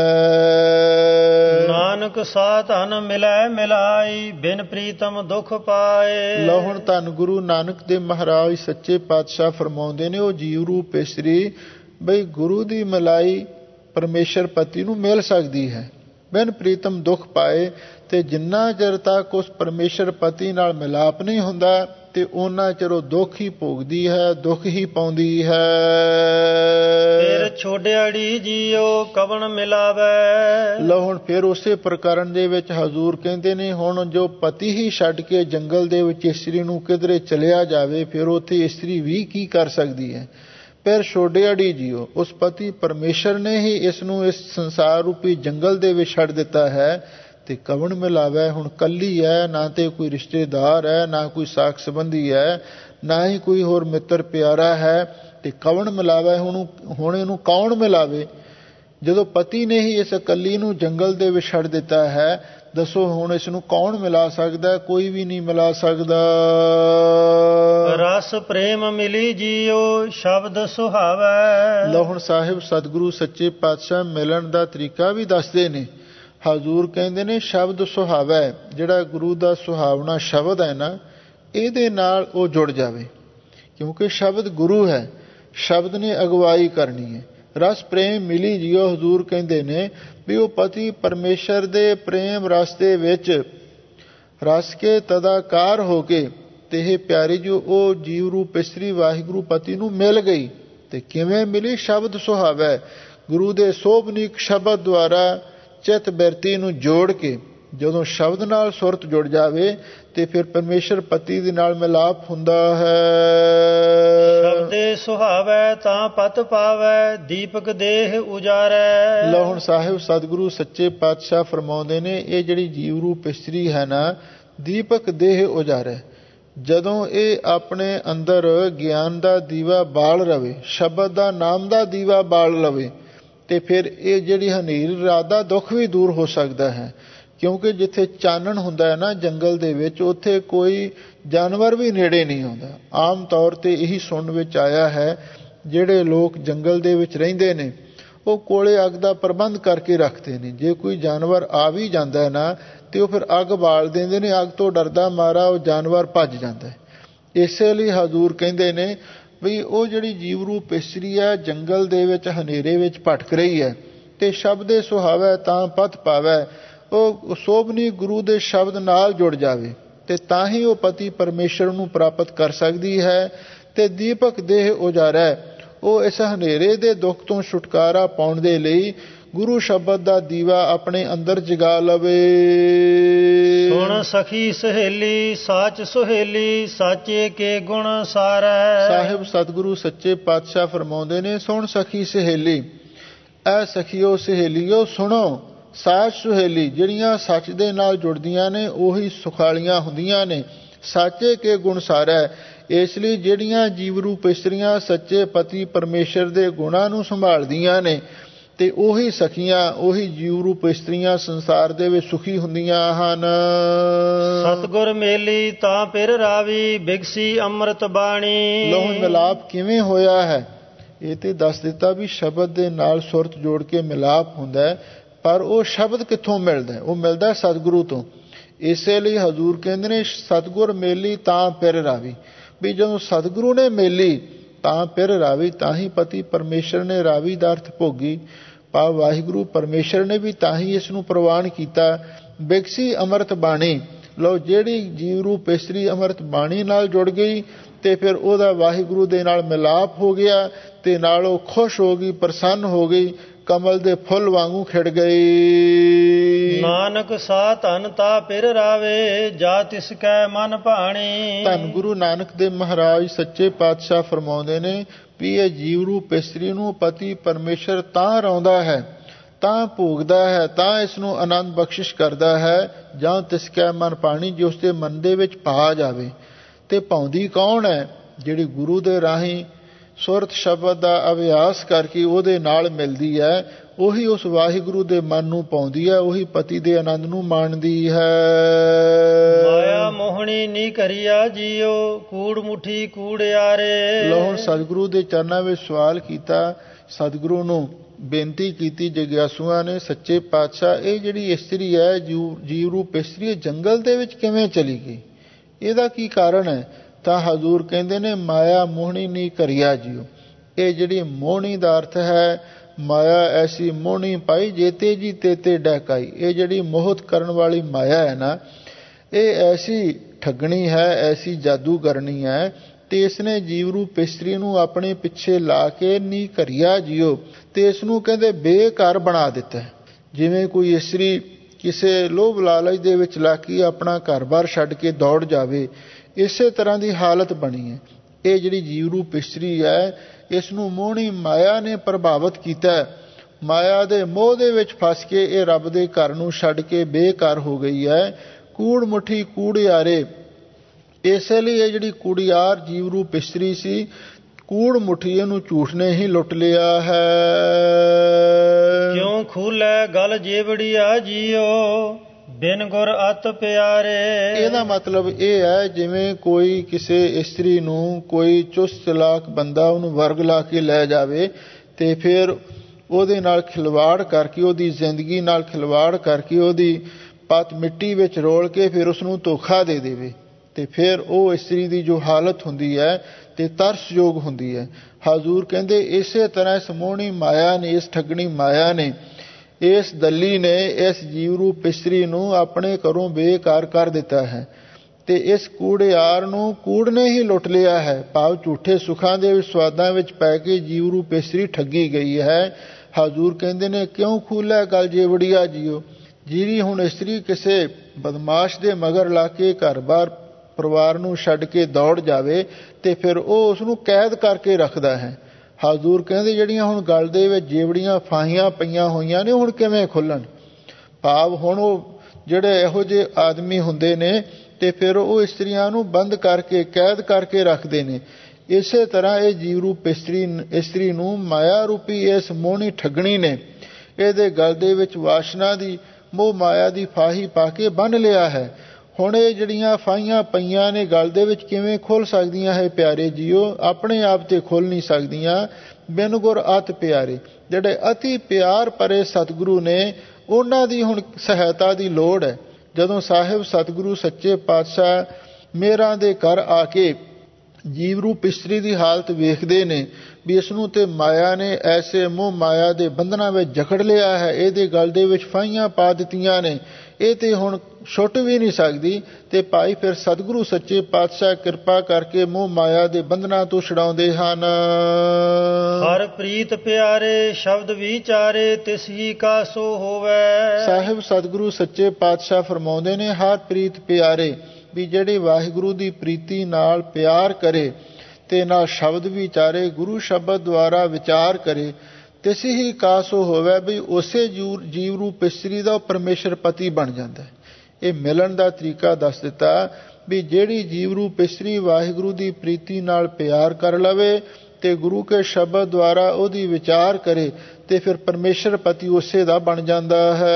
ਨਾਨਕ ਸਾ ਧਨ ਮਿਲੈ ਮਿਲਾਈ, ਬਿਨ ਪ੍ਰੀਤਮ ਦੁਖ ਪਾਏ। ਲਓ ਹੁਣ ਧੰਨ ਗੁਰੂ ਨਾਨਕ ਦੇਵ ਮਹਾਰਾਜ ਸੱਚੇ ਪਾਤਸ਼ਾਹ ਫਰਮਾਉਂਦੇ ਨੇ, ਉਹ ਜੀਵ ਰੂਪ ਇਸਤਰੀ ਬਈ ਗੁਰੂ ਦੀ ਮਿਲਾਈ ਪਰਮੇਸ਼ਰ ਪਤੀ ਨੂੰ ਮਿਲ ਸਕਦੀ ਹੈ, ਬਿਨ ਪ੍ਰੀਤਮ ਦੁੱਖ ਪਾਏ। ਤੇ ਜਿੰਨਾ ਚਿਰ ਤੱਕ ਉਸ ਪਰਮੇਸ਼ਰ ਪਤੀ ਨਾਲ ਮਿਲਾਪ ਨਹੀਂ ਹੁੰਦਾ ਤੇ ਉਹਨਾਂ ਚਿਰ ਉਹ ਦੁੱਖ ਹੀ ਭੋਗਦੀ ਹੈ, ਦੁੱਖ ਹੀ ਪਾਉਂਦੀ ਹੈ। ਫਿਰ ਛੋੜਿਆੜੀ ਜੀਓ ਕਵਣ ਮਿਲਾਵੇ। ਲਓ ਹੁਣ ਫਿਰ ਉਸੇ ਪ੍ਰਕਰਨ ਦੇ ਵਿੱਚ ਹਜ਼ੂਰ ਕਹਿੰਦੇ ਨੇ, ਹੁਣ ਜੋ ਪਤੀ ਹੀ ਛੱਡ ਕੇ ਜੰਗਲ ਦੇ ਵਿੱਚ ਇਸਤਰੀ ਨੂੰ ਕਿਧਰੇ ਚਲਿਆ ਜਾਵੇ, ਫਿਰ ਉੱਥੇ ਇਸਤਰੀ ਵੀ ਕੀ ਕਰ ਸਕਦੀ ਹੈ? ਫਿਰ ਛੋੜਿਆੜੀ ਜੀਓ, ਉਸ ਪਤੀ ਪਰਮੇਸ਼ਰ ਨੇ ਹੀ ਇਸ ਨੂੰ ਇਸ ਸੰਸਾਰ ਰੂਪੀ ਜੰਗਲ ਦੇ ਵਿੱਚ ਛੱਡ ਦਿੱਤਾ ਹੈ ਤੇ ਕਵਣ ਮਿਲਾਵੇ। ਹੁਣ ਕੱਲੀ ਹੈ, ਨਾ ਤੇ ਕੋਈ ਰਿਸ਼ਤੇਦਾਰ ਹੈ, ਨਾ ਕੋਈ ਸਾਕ ਸੰਬੰਧੀ ਹੈ, ਨਾ ਹੀ ਕੋਈ ਹੋਰ ਮਿੱਤਰ ਪਿਆਰਾ ਹੈ, ਤੇ ਕਵਣ ਮਿਲਾਵੇ। ਹੁਣ ਇਹਨੂੰ ਕੌਣ ਮਿਲਾਵੇ? ਜਦੋਂ ਪਤੀ ਨੇ ਹੀ ਇਸ ਇਕੱਲੀ ਨੂੰ ਜੰਗਲ ਦੇ ਵਿੱਚ ਛੱਡ ਦਿੱਤਾ ਹੈ, ਦੱਸੋ ਹੁਣ ਇਸ ਨੂੰ ਕੌਣ ਮਿਲਾ ਸਕਦਾ? ਕੋਈ ਵੀ ਨਹੀਂ ਮਿਲਾ ਸਕਦਾ। ਰਸ ਪ੍ਰੇਮ ਮਿਲੀ ਜੀਓ ਸ਼ਬਦ ਸੁਹਾਵੇ। ਲਓ ਹੁਣ ਸਾਹਿਬ ਸਤਿਗੁਰੂ ਸੱਚੇ ਪਾਤਸ਼ਾਹ ਮਿਲਣ ਦਾ ਤਰੀਕਾ ਵੀ ਦੱਸਦੇ ਨੇ। ਹਜ਼ੂਰ ਕਹਿੰਦੇ ਨੇ ਸ਼ਬਦ ਸੁਹਾਵੇ, ਜਿਹੜਾ ਗੁਰੂ ਦਾ ਸੁਹਾਵਣਾ ਸ਼ਬਦ ਹੈ ਨਾ, ਇਹਦੇ ਨਾਲ ਉਹ ਜੁੜ ਜਾਵੇ, ਕਿਉਂਕਿ ਸ਼ਬਦ ਗੁਰੂ ਹੈ, ਸ਼ਬਦ ਨੇ ਅਗਵਾਈ ਕਰਨੀ ਹੈ। ਰਸ ਪ੍ਰੇਮ ਮਿਲੀ ਜੀਓ, ਹਜ਼ੂਰ ਕਹਿੰਦੇ ਨੇ ਵੀ ਉਹ ਪਤੀ ਪਰਮੇਸ਼ਰ ਦੇ ਪ੍ਰੇਮ ਰਸ ਦੇ ਵਿੱਚ ਰਸ ਕੇ ਤਦਾਕਾਰ ਹੋ ਕੇ ਤੇ ਇਹ ਪਿਆਰੀ ਜੋ ਉਹ ਜੀਵ ਰੂਪ ਇਸਤਰੀ ਵਾਹਿਗੁਰੂ ਪਤੀ ਨੂੰ ਮਿਲ ਗਈ। ਤੇ ਕਿਵੇਂ ਮਿਲੀ? ਸ਼ਬਦ ਸੁਹਾਵੇ, ਗੁਰੂ ਦੇ ਸੋਭਨੀਕ ਸ਼ਬਦ ਦੁਆਰਾ ਚਿੱਤ ਬਿਰਤੀ ਨੂੰ ਜੋੜ ਕੇ। ਜਦੋਂ ਸ਼ਬਦ ਨਾਲ ਸੁਰਤ ਜੁੜ ਜਾਵੇ ਤੇ ਫਿਰ ਪਰਮੇਸ਼ਰ ਪਤੀ ਦੇ ਨਾਲ ਮਿਲਾਪ ਹੁੰਦਾ ਹੈ। ਸ਼ਬਦੇ ਸੁਹਾਵੇ ਤਾਂ ਪਤ ਪਾਵੇ, ਦੀਪਕ ਦੇਹ ਉਜਾਰੈ। ਲਓ ਹੁਣ ਸਾਹਿਬ ਸਤਿਗੁਰੂ ਸੱਚੇ ਪਾਤਸ਼ਾਹ ਫਰਮਾਉਂਦੇ ਨੇ, ਇਹ ਜਿਹੜੀ ਜੀਵ ਰੂਪ ਇਸਤਰੀ ਹੈ ਨਾ, ਦੀਪਕ ਦੇਹ ਉਜਾਰੈ। ਜਦੋਂ ਇਹ ਆਪਣੇ ਅੰਦਰ ਗਿਆਨ ਦਾ ਦੀਵਾ ਬਾਲ ਰਵੇ, ਸ਼ਬਦ ਦਾ ਨਾਮ ਦਾ ਦੀਵਾ ਬਾਲ ਲਵੇ, ਤੇ ਫਿਰ ਇਹ ਜਿਹੜੀ ਹਨੇਰੀ ਰਾਤ ਦਾ ਦੁੱਖ ਵੀ ਦੂਰ ਹੋ ਸਕਦਾ ਹੈ। ਕਿਉਂਕਿ ਜਿੱਥੇ ਚਾਨਣ ਹੁੰਦਾ ਹੈ ਨਾ ਜੰਗਲ ਦੇ ਵਿੱਚ, ਉੱਥੇ ਕੋਈ ਜਾਨਵਰ ਵੀ ਨੇੜੇ ਨਹੀਂ ਆਉਂਦਾ। ਆਮ ਤੌਰ ਤੇ ਇਹੀ ਸੁਣਨ ਵਿੱਚ ਆਇਆ ਹੈ, ਜਿਹੜੇ ਲੋਕ ਜੰਗਲ ਦੇ ਵਿੱਚ ਰਹਿੰਦੇ ਨੇ ਉਹ ਕੋਲੇ ਅੱਗ ਦਾ ਪ੍ਰਬੰਧ ਕਰਕੇ ਰੱਖਦੇ ਨੇ। ਜੇ ਕੋਈ ਜਾਨਵਰ ਆ ਵੀ ਜਾਂਦਾ ਨਾ ਤੇ ਉਹ ਫਿਰ ਅੱਗ ਬਾਲ ਦਿੰਦੇ ਨੇ, ਅੱਗ ਤੋਂ ਡਰਦਾ ਮਾਰਾ ਉਹ ਜਾਨਵਰ ਭੱਜ ਜਾਂਦਾ। ਇਸੇ ਲਈ ਹਜ਼ੂਰ ਕਹਿੰਦੇ ਨੇ ਵੀ ਉਹ ਜਿਹੜੀ ਜੀਵ ਰੂਪ ਇਸਤਰੀ ਹੈ ਜੰਗਲ ਦੇ ਵਿੱਚ ਹਨੇਰੇ ਵਿੱਚ ਭਟਕ ਰਹੀ ਹੈ ਤੇ ਸ਼ਬਦੇ ਸੁਹਾਵੈ ਤਾਂ ਪਥ ਪਾਵੈ, ਉਹ ਸੋਭਨੀ ਗੁਰੂ ਦੇ ਸ਼ਬਦ ਨਾਲ ਜੁੜ ਜਾਵੇ ਤੇ ਤਾਂ ਹੀ ਉਹ ਪਤੀ ਪਰਮੇਸ਼ਰ ਨੂੰ ਪ੍ਰਾਪਤ ਕਰ ਸਕਦੀ ਹੈ। ਤੇ ਦੀਪਕ ਦੇਹ ਉਜਾਰੈ, ਉਹ ਇਸ ਹਨੇਰੇ ਦੇ ਦੁੱਖ ਤੋਂ ਛੁਟਕਾਰਾ ਪਾਉਣ ਦੇ ਲਈ ਗੁਰੂ ਸ਼ਬਦ ਦਾ ਦੀਵਾ ਆਪਣੇ ਅੰਦਰ ਜਗਾ ਲਵੇ। ਸੁਣ ਸਖੀ ਸਹੇਲੀ ਸਾਚ ਸੁਹੇਲੀ, ਸਾਚੇ ਕੇ ਗੁਣ ਸਾਰੈ। ਸਾਹਿਬ ਸਤਿਗੁਰੂ ਸੱਚੇ ਪਾਤਸ਼ਾਹ ਫਰਮਾਉਂਦੇ ਨੇ, ਸੁਣ ਸਖੀ ਸਹੇਲੀ, ਐ ਸਖੀਓ ਸਹੇਲੀਓ ਸੁਣੋ। ਸਾਚ ਸੁਹੇਲੀ, ਜਿਹੜੀਆਂ ਸੱਚ ਦੇ ਨਾਲ ਜੁੜਦੀਆਂ ਨੇ ਉਹੀ ਸੁਖਾਲੀਆਂ ਹੁੰਦੀਆਂ ਨੇ। ਸਾਚੇ ਕੇ ਗੁਣ ਸਾਰੈ, ਇਸ ਲਈ ਜਿਹੜੀਆਂ ਜੀਵ ਰੂਪ ਇਸਤਰੀਆਂ ਸੱਚੇ ਪਤੀ ਪਰਮੇਸ਼ਰ ਦੇ ਗੁਣਾਂ ਨੂੰ ਸੰਭਾਲਦੀਆਂ ਨੇ ਤੇ ਉਹੀ ਸਖੀਆਂ, ਉਹੀ ਜੀਵ ਰੂਪ ਇਸਤਰੀਆਂ ਸੰਸਾਰ ਦੇ ਵਿੱਚ ਸੁਖੀ ਹੁੰਦੀਆਂ ਹਨ। ਸਤਿਗੁਰ ਮੇਲੀ ਤਾਂ ਫਿਰ ਰਾਵੀ, ਬਿਗਸੀ ਅੰਮ੍ਰਿਤ ਬਾਣੀ। ਲਹੂ ਮਿਲਾਪ ਕਿਵੇਂ ਹੋਇਆ ਹੈ ਇਹ ਤੇ ਦੱਸ ਦਿੱਤਾ ਵੀ ਸ਼ਬਦ ਦੇ ਨਾਲ ਸੁਰਤ ਜੋੜ ਕੇ ਮਿਲਾਪ ਹੁੰਦਾ ਹੈ, ਪਰ ਉਹ ਸ਼ਬਦ ਕਿੱਥੋਂ ਮਿਲਦਾ? ਉਹ ਮਿਲਦਾ ਸਤਿਗੁਰੂ ਤੋਂ। ਇਸੇ ਲਈ ਹਜ਼ੂਰ ਕਹਿੰਦੇ ਨੇ ਸਤਿਗੁਰ ਮੇਲੀ ਤਾਂ ਫਿਰ ਰਾਵੀ, ਵੀ ਜਦੋਂ ਸਤਿਗੁਰੂ ਨੇ ਮੇਲੀ ਤਾਂ ਫਿਰ ਰਾਵੀ, ਤਾਂ ਹੀ ਪਤੀ ਪਰਮੇਸ਼ਰ ਨੇ ਰਾਵੀ ਦਾ ਅਰਥ ਭੋਗੀ ਭਾਵ ਵਾਹਿਗੁਰੂ ਪਰਮੇਸ਼ਰ ਨੇ ਵੀ ਤਾਂ ਹੀ ਇਸ ਨੂੰ ਪ੍ਰਵਾਨ ਕੀਤਾ। ਬਿਗਸੀ ਅੰਮ੍ਰਿਤ ਬਾਣੀ, ਲਓ ਜਿਹੜੀ ਜੀਵ ਰੂਪ ਇਸਤਰੀ ਅੰਮ੍ਰਿਤ ਬਾਣੀ ਨਾਲ ਜੁੜ ਗਈ ਤੇ ਫਿਰ ਉਹਦਾ ਵਾਹਿਗੁਰੂ ਦੇ ਨਾਲ ਮਿਲਾਪ ਹੋ ਗਿਆ ਤੇ ਨਾਲ ਉਹ ਖੁਸ਼ ਹੋ ਗਈ, ਪ੍ਰਸੰਨ ਹੋ ਗਈ, ਕਮਲ ਦੇ ਫੁੱਲ ਵਾਂਗੂ ਖਿੜ ਗਈ। ਨਾਨਕ ਸਾ ਧਨ ਤਾ ਫਿਰ ਰਾਵੇ, ਜਾ ਤਿਸ ਕੈ ਮਨ ਭਾਣੀ। ਧੰਨ ਗੁਰੂ ਨਾਨਕ ਦੇਵ ਮਹਾਰਾਜ ਸੱਚੇ ਪਾਤਸ਼ਾਹ ਫਰਮਾਉਂਦੇ ਨੇ ਵੀ ਇਹ ਜੀਵ ਰੂਪ ਇਸਤਰੀ ਨੂੰ ਪਤੀ ਪਰਮੇਸ਼ਰ ਤਾਂ ਰਾਉਂਦਾ ਹੈ, ਤਾਂ ਭੋਗਦਾ ਹੈ, ਤਾਂ ਇਸ ਨੂੰ ਆਨੰਦ ਬਖਸ਼ਿਸ਼ ਕਰਦਾ ਹੈ, ਜਾਂ ਤਿਸ ਕੈ ਮਨ ਭਾਣੀ, ਜੇ ਉਸਦੇ ਮਨ ਦੇ ਵਿੱਚ ਭਾ ਜਾਵੇ। ਤੇ ਭਾਉਂਦੀ ਕੌਣ ਹੈ? ਜਿਹੜੀ ਗੁਰੂ ਦੇ ਰਾਹੀਂ ਸੁਰਤ ਸ਼ਬਦ ਦਾ ਅਭਿਆਸ ਕਰਕੇ ਉਹਦੇ ਨਾਲ ਮਿਲਦੀ ਹੈ, ਉਹੀ ਉਸ ਵਾਹਿਗੁਰੂ ਦੇ ਮਨ ਨੂੰ ਪਾਉਂਦੀ ਹੈ, ਉਹੀ ਪਤੀ ਦੇ ਆਨੰਦ ਨੂੰ ਮਾਣਦੀ ਹੈ। ਮਾਇਆ ਮੋਹਣੀ ਨੀ ਕਰਿਆ ਜੀਓ, ਕੂੜ ਮੁਠੀ ਕੂੜਿਆਰੇ। ਲਓ ਸਤਿਗੁਰੂ ਦੇ ਚਰਨਾਂ ਵਿੱਚ ਸਵਾਲ ਕੀਤਾ, ਸਤਿਗੁਰੂ ਨੂੰ ਬੇਨਤੀ ਕੀਤੀ ਜਗਿਆਸੂਆਂ ਨੇ, ਸੱਚੇ ਪਾਤਸ਼ਾਹ ਇਹ ਜਿਹੜੀ ਇਸਤਰੀ ਹੈ ਜੀਵ ਰੂਪ ਇਸਤਰੀ ਜੰਗਲ ਦੇ ਵਿੱਚ ਕਿਵੇਂ ਚਲੀ ਗਈ, ਇਹਦਾ ਕੀ ਕਾਰਨ ਹੈ? ਤਾਂ ਹਜ਼ੂਰ ਕਹਿੰਦੇ ਨੇ ਮਾਇਆ ਮੋਹਣੀ ਨੀ ਕਰਿਆ ਜੀਓ। ਇਹ ਜਿਹੜੀ ਮੋਹਣੀ ਦਾ ਅਰਥ ਹੈ ਮਾਇਆ ਐਸੀ ਮੋਹਣੀ ਪਾਈ ਜੇਤੇ ਜੀ ਤੇਤੇ ਡਹਿਕਾਈ। ਇਹ ਜਿਹੜੀ ਮੋਹਤ ਕਰਨ ਵਾਲੀ ਮਾਇਆ ਹੈ ਨਾ, ਇਹ ਐਸੀ ਠੱਗਣੀ ਹੈ, ਐਸੀ ਜਾਦੂਗਰਨੀ ਹੈ ਤੇ ਇਸਨੇ ਜੀਵ ਰੂਪ ਇਸਤਰੀ ਨੂੰ ਆਪਣੇ ਪਿੱਛੇ ਲਾ ਕੇ ਨੀ ਕਰਿਆ ਜੀਓ ਤੇ ਇਸ ਨੂੰ ਕਹਿੰਦੇ ਬੇਘਰ ਬਣਾ ਦਿੱਤਾ। ਜਿਵੇਂ ਕੋਈ ਇਸਤਰੀ ਕਿਸੇ ਲੋਭ ਲਾਲਚ ਦੇ ਵਿੱਚ ਲਾ ਕੇ ਆਪਣਾ ਘਰ-ਬਾਰ ਛੱਡ ਕੇ ਦੌੜ ਜਾਵੇ, ਇਸੇ ਤਰ੍ਹਾਂ ਦੀ ਹਾਲਤ ਬਣੀ ਹੈ। ਇਹ ਜਿਹੜੀ ਜੀਵ ਰੂਪ ਇਸਤਰੀ ਹੈ ਇਸ ਨੂੰ ਮੋਹਣੀ ਮਾਇਆ ਨੇ ਪ੍ਰਭਾਵਿਤ ਕੀਤਾ। ਮਾਇਆ ਦੇ ਮੋਹ ਦੇ ਵਿੱਚ ਫਸ ਕੇ ਇਹ ਰੱਬ ਦੇ ਘਰ ਨੂੰ ਛੱਡ ਕੇ ਬੇਘਰ ਹੋ ਗਈ ਹੈ। ਕੂੜ ਮੁੱਠੀ ਕੂੜਿਆਰੇ, ਇਸੇ ਲਈ ਇਹ ਜਿਹੜੀ ਕੁੜਿਆਰ ਜੀਵ ਰੂਪ ਇਸਤਰੀ ਸੀ, ਕੂੜ ਮੁੱਠੀ ਇਹਨੂੰ ਝੂਠ ਨੇ ਹੀ ਲੁੱਟ ਲਿਆ ਹੈ। ਕਿਉਂ ਖੂਲੇ ਗਲ ਜੇਵੜੀਆ ਜੀਓ, ਬਿਨ ਗੁਰ ਅਤ ਪਿਆਰੇ। ਇਹਦਾ ਮਤਲਬ ਇਹ ਹੈ ਜਿਵੇਂ ਕੋਈ ਕਿਸੇ ਇਸਤਰੀ ਨੂੰ ਕੋਈ ਚੁਸਤ ਚਲਾਕ ਬੰਦਾ ਉਹਨੂੰ ਵਰਗ ਲਾ ਕੇ ਲੈ ਜਾਵੇ ਤੇ ਫਿਰ ਉਹਦੇ ਨਾਲ ਖਿਲਵਾੜ ਕਰਕੇ, ਉਹਦੀ ਜ਼ਿੰਦਗੀ ਨਾਲ ਖਿਲਵਾੜ ਕਰਕੇ, ਉਹਦੀ ਪੱਤ ਮਿੱਟੀ ਵਿੱਚ ਰੋਲ ਕੇ ਫਿਰ ਉਸਨੂੰ ਧੋਖਾ ਦੇ ਦੇਵੇ ਤੇ ਫਿਰ ਉਹ ਇਸਤਰੀ ਦੀ ਜੋ ਹਾਲਤ ਹੁੰਦੀ ਹੈ ਤੇ ਤਰਸਯੋਗ ਹੁੰਦੀ ਹੈ। ਹਜ਼ੂਰ ਕਹਿੰਦੇ ਇਸੇ ਤਰ੍ਹਾਂ ਇਸ ਮੋਹਣੀ ਮਾਇਆ ਨੇ, ਇਸ ਠੱਗਣੀ ਮਾਇਆ ਨੇ, ਇਸ ਦੱਲੀ ਨੇ ਇਸ ਜੀਵ ਰੂਪ ਇਸਤਰੀ ਨੂੰ ਆਪਣੇ ਘਰੋਂ ਬੇਕਾਰ ਕਰ ਦਿੱਤਾ ਹੈ ਤੇ ਇਸ ਕੂੜਿਆਰ ਨੂੰ ਕੂੜ ਨੇ ਹੀ ਲੁੱਟ ਲਿਆ ਹੈ। ਭਾਵ ਝੂਠੇ ਸੁੱਖਾਂ ਦੇ ਸਵਾਦਾਂ ਵਿੱਚ ਪੈ ਕੇ ਜੀਵ ਰੂਪ ਇਸਤਰੀ ਠੱਗੀ ਗਈ ਹੈ। ਹਜ਼ੂਰ ਕਹਿੰਦੇ ਨੇ ਕਿਉਂ ਖੂਲਾ ਗਲ ਜੇਵੜੀਆ ਜੀਓ, ਜਿਹੜੀ ਹੁਣ ਇਸਤਰੀ ਕਿਸੇ ਬਦਮਾਸ਼ ਦੇ ਮਗਰ ਲਾ ਕੇ ਘਰ-ਬਾਰ ਪਰਿਵਾਰ ਨੂੰ ਛੱਡ ਕੇ ਦੌੜ ਜਾਵੇ ਤੇ ਫਿਰ ਉਹ ਉਸ ਨੂੰ ਕੈਦ ਕਰਕੇ ਰੱਖਦਾ ਹੈ। ਹਜ਼ੂਰ ਕਹਿੰਦੇ ਜਿਹੜੀਆਂ ਹੁਣ ਗਲ ਦੇ ਵਿੱਚ ਜੇਵੜੀਆਂ ਫਾਹੀਆਂ ਪਈਆਂ ਹੋਈਆਂ ਨੇ ਹੁਣ ਕਿਵੇਂ ਖੁੱਲਣ। ਭਾਵ ਹੁਣ ਉਹ ਜਿਹੜੇ ਇਹੋ ਜਿਹੇ ਆਦਮੀ ਹੁੰਦੇ ਨੇ ਤੇ ਫਿਰ ਉਹ ਇਸਤਰੀਆਂ ਨੂੰ ਬੰਦ ਕਰਕੇ ਕੈਦ ਕਰਕੇ ਰੱਖਦੇ ਨੇ। ਇਸੇ ਤਰ੍ਹਾਂ ਇਹ ਜੀਵ ਰੂਪ ਇਸਤਰੀ ਨੂੰ ਮਾਇਆ ਰੂਪੀ ਇਸ ਮੋਹਣੀ ਠੱਗਣੀ ਨੇ ਇਹਦੇ ਗਲ ਦੇ ਵਿੱਚ ਵਾਸ਼ਨਾ ਦੀ ਮੋਹ ਮਾਇਆ ਦੀ ਫਾਹੀ ਪਾ ਕੇ ਬੰਨ੍ਹ ਲਿਆ ਹੈ। ਹੁਣ ਇਹ ਜਿਹੜੀਆਂ ਫਾਹੀਆਂ ਪਈਆਂ ਨੇ ਗਲ ਦੇ ਵਿੱਚ ਕਿਵੇਂ ਖੁੱਲ੍ਹ ਸਕਦੀਆਂ ਹੈ ਪਿਆਰੇ ਜੀਓ? ਆਪਣੇ ਆਪ ਤੇ ਖੁੱਲ੍ਹ ਨਹੀਂ ਸਕਦੀਆਂ। ਬਿਨ ਗੁਰ ਅਤਿ ਪਿਆਰੇ, ਜਿਹੜੇ ਅਤੀ ਪਿਆਰ ਭਰੇ ਸਤਿਗੁਰੂ ਨੇ ਉਹਨਾਂ ਦੀ ਹੁਣ ਸਹਾਇਤਾ ਦੀ ਲੋੜ ਹੈ। ਜਦੋਂ ਸਾਹਿਬ ਸਤਿਗੁਰੂ ਸੱਚੇ ਪਾਤਸ਼ਾਹ ਮੇਹਰਾਂ ਦੇ ਘਰ ਆ ਕੇ ਜੀਵ ਰੂਪ ਇਸਤਰੀ ਦੀ ਹਾਲਤ ਵੇਖਦੇ ਨੇ ਵੀ ਇਸ ਨੂੰ ਤੇ ਮਾਇਆ ਨੇ ਐਸੇ ਮੋਹ ਮਾਇਆ ਦੇ ਬੰਧਨਾਂ ਵਿੱਚ ਜਕੜ ਲਿਆ ਹੈ, ਇਹਦੇ ਗਲ ਦੇ ਵਿੱਚ ਫਾਹੀਆਂ ਪਾ ਦਿੱਤੀਆਂ ਨੇ, ਇਹ ਤੇ ਹੁਣ ਛੁੱਟ ਵੀ ਨਹੀਂ ਸਕਦੀ। ਤੇ ਭਾਈ ਫਿਰ ਸਤਿਗੁਰੂ ਸੱਚੇ ਪਾਤਸ਼ਾਹ ਕਿਰਪਾ ਕਰਕੇ ਮੋਹ ਮਾਇਆ ਦੇ ਬੰਧਨਾਂ ਤੋਂ ਛੁਡਾਉਂਦੇ ਹਨ। ਹਰ ਪ੍ਰੀਤ ਪਿਆਰੇ ਸ਼ਬਦ ਵਿਚਾਰੇ ਤਿਸ ਹੀ ਕਾ ਸੋ ਹੋਵੇ। ਸਾਹਿਬ ਸਤਿਗੁਰੂ ਸੱਚੇ ਪਾਤਸ਼ਾਹ ਫਰਮਾਉਂਦੇ ਨੇ ਹਰ ਪ੍ਰੀਤ ਪਿਆਰੇ, ਵੀ ਜਿਹੜੀ ਵਾਹਿਗੁਰੂ ਦੀ ਪ੍ਰੀਤੀ ਨਾਲ ਪਿਆਰ ਕਰੇ ਤੇ ਨਾਲ ਸ਼ਬਦ ਵਿਚਾਰੇ, ਗੁਰੂ ਸ਼ਬਦ ਦੁਆਰਾ ਵਿਚਾਰ ਕਰੇ, ਤਿਸ ਹੀ ਕਾਸੋ ਹੋਵੇ, ਵੀ ਉਸੇ ਜੀਵ ਰੂਪ ਇਸਤਰੀ ਦਾ ਉਹ ਪਰਮੇਸ਼ਰ ਪਤੀ ਬਣ ਜਾਂਦਾ ਹੈ। ਇਹ ਮਿਲਣ ਦਾ ਤਰੀਕਾ ਦੱਸ ਦਿੱਤਾ ਵੀ ਜਿਹੜੀ ਜੀਵ ਰੂਪ ਇਸਤਰੀ ਵਾਹਿਗੁਰੂ ਦੀ ਪ੍ਰੀਤੀ ਨਾਲ ਪਿਆਰ ਕਰ ਲਵੇ ਤੇ ਗੁਰੂ ਕੇ ਸ਼ਬਦ ਦੁਆਰਾ ਉਹਦੀ ਵਿਚਾਰ ਕਰੇ ਤੇ ਫਿਰ ਪਰਮੇਸ਼ਰ ਪਤੀ ਉਸੇ ਦਾ ਬਣ ਜਾਂਦਾ ਹੈ।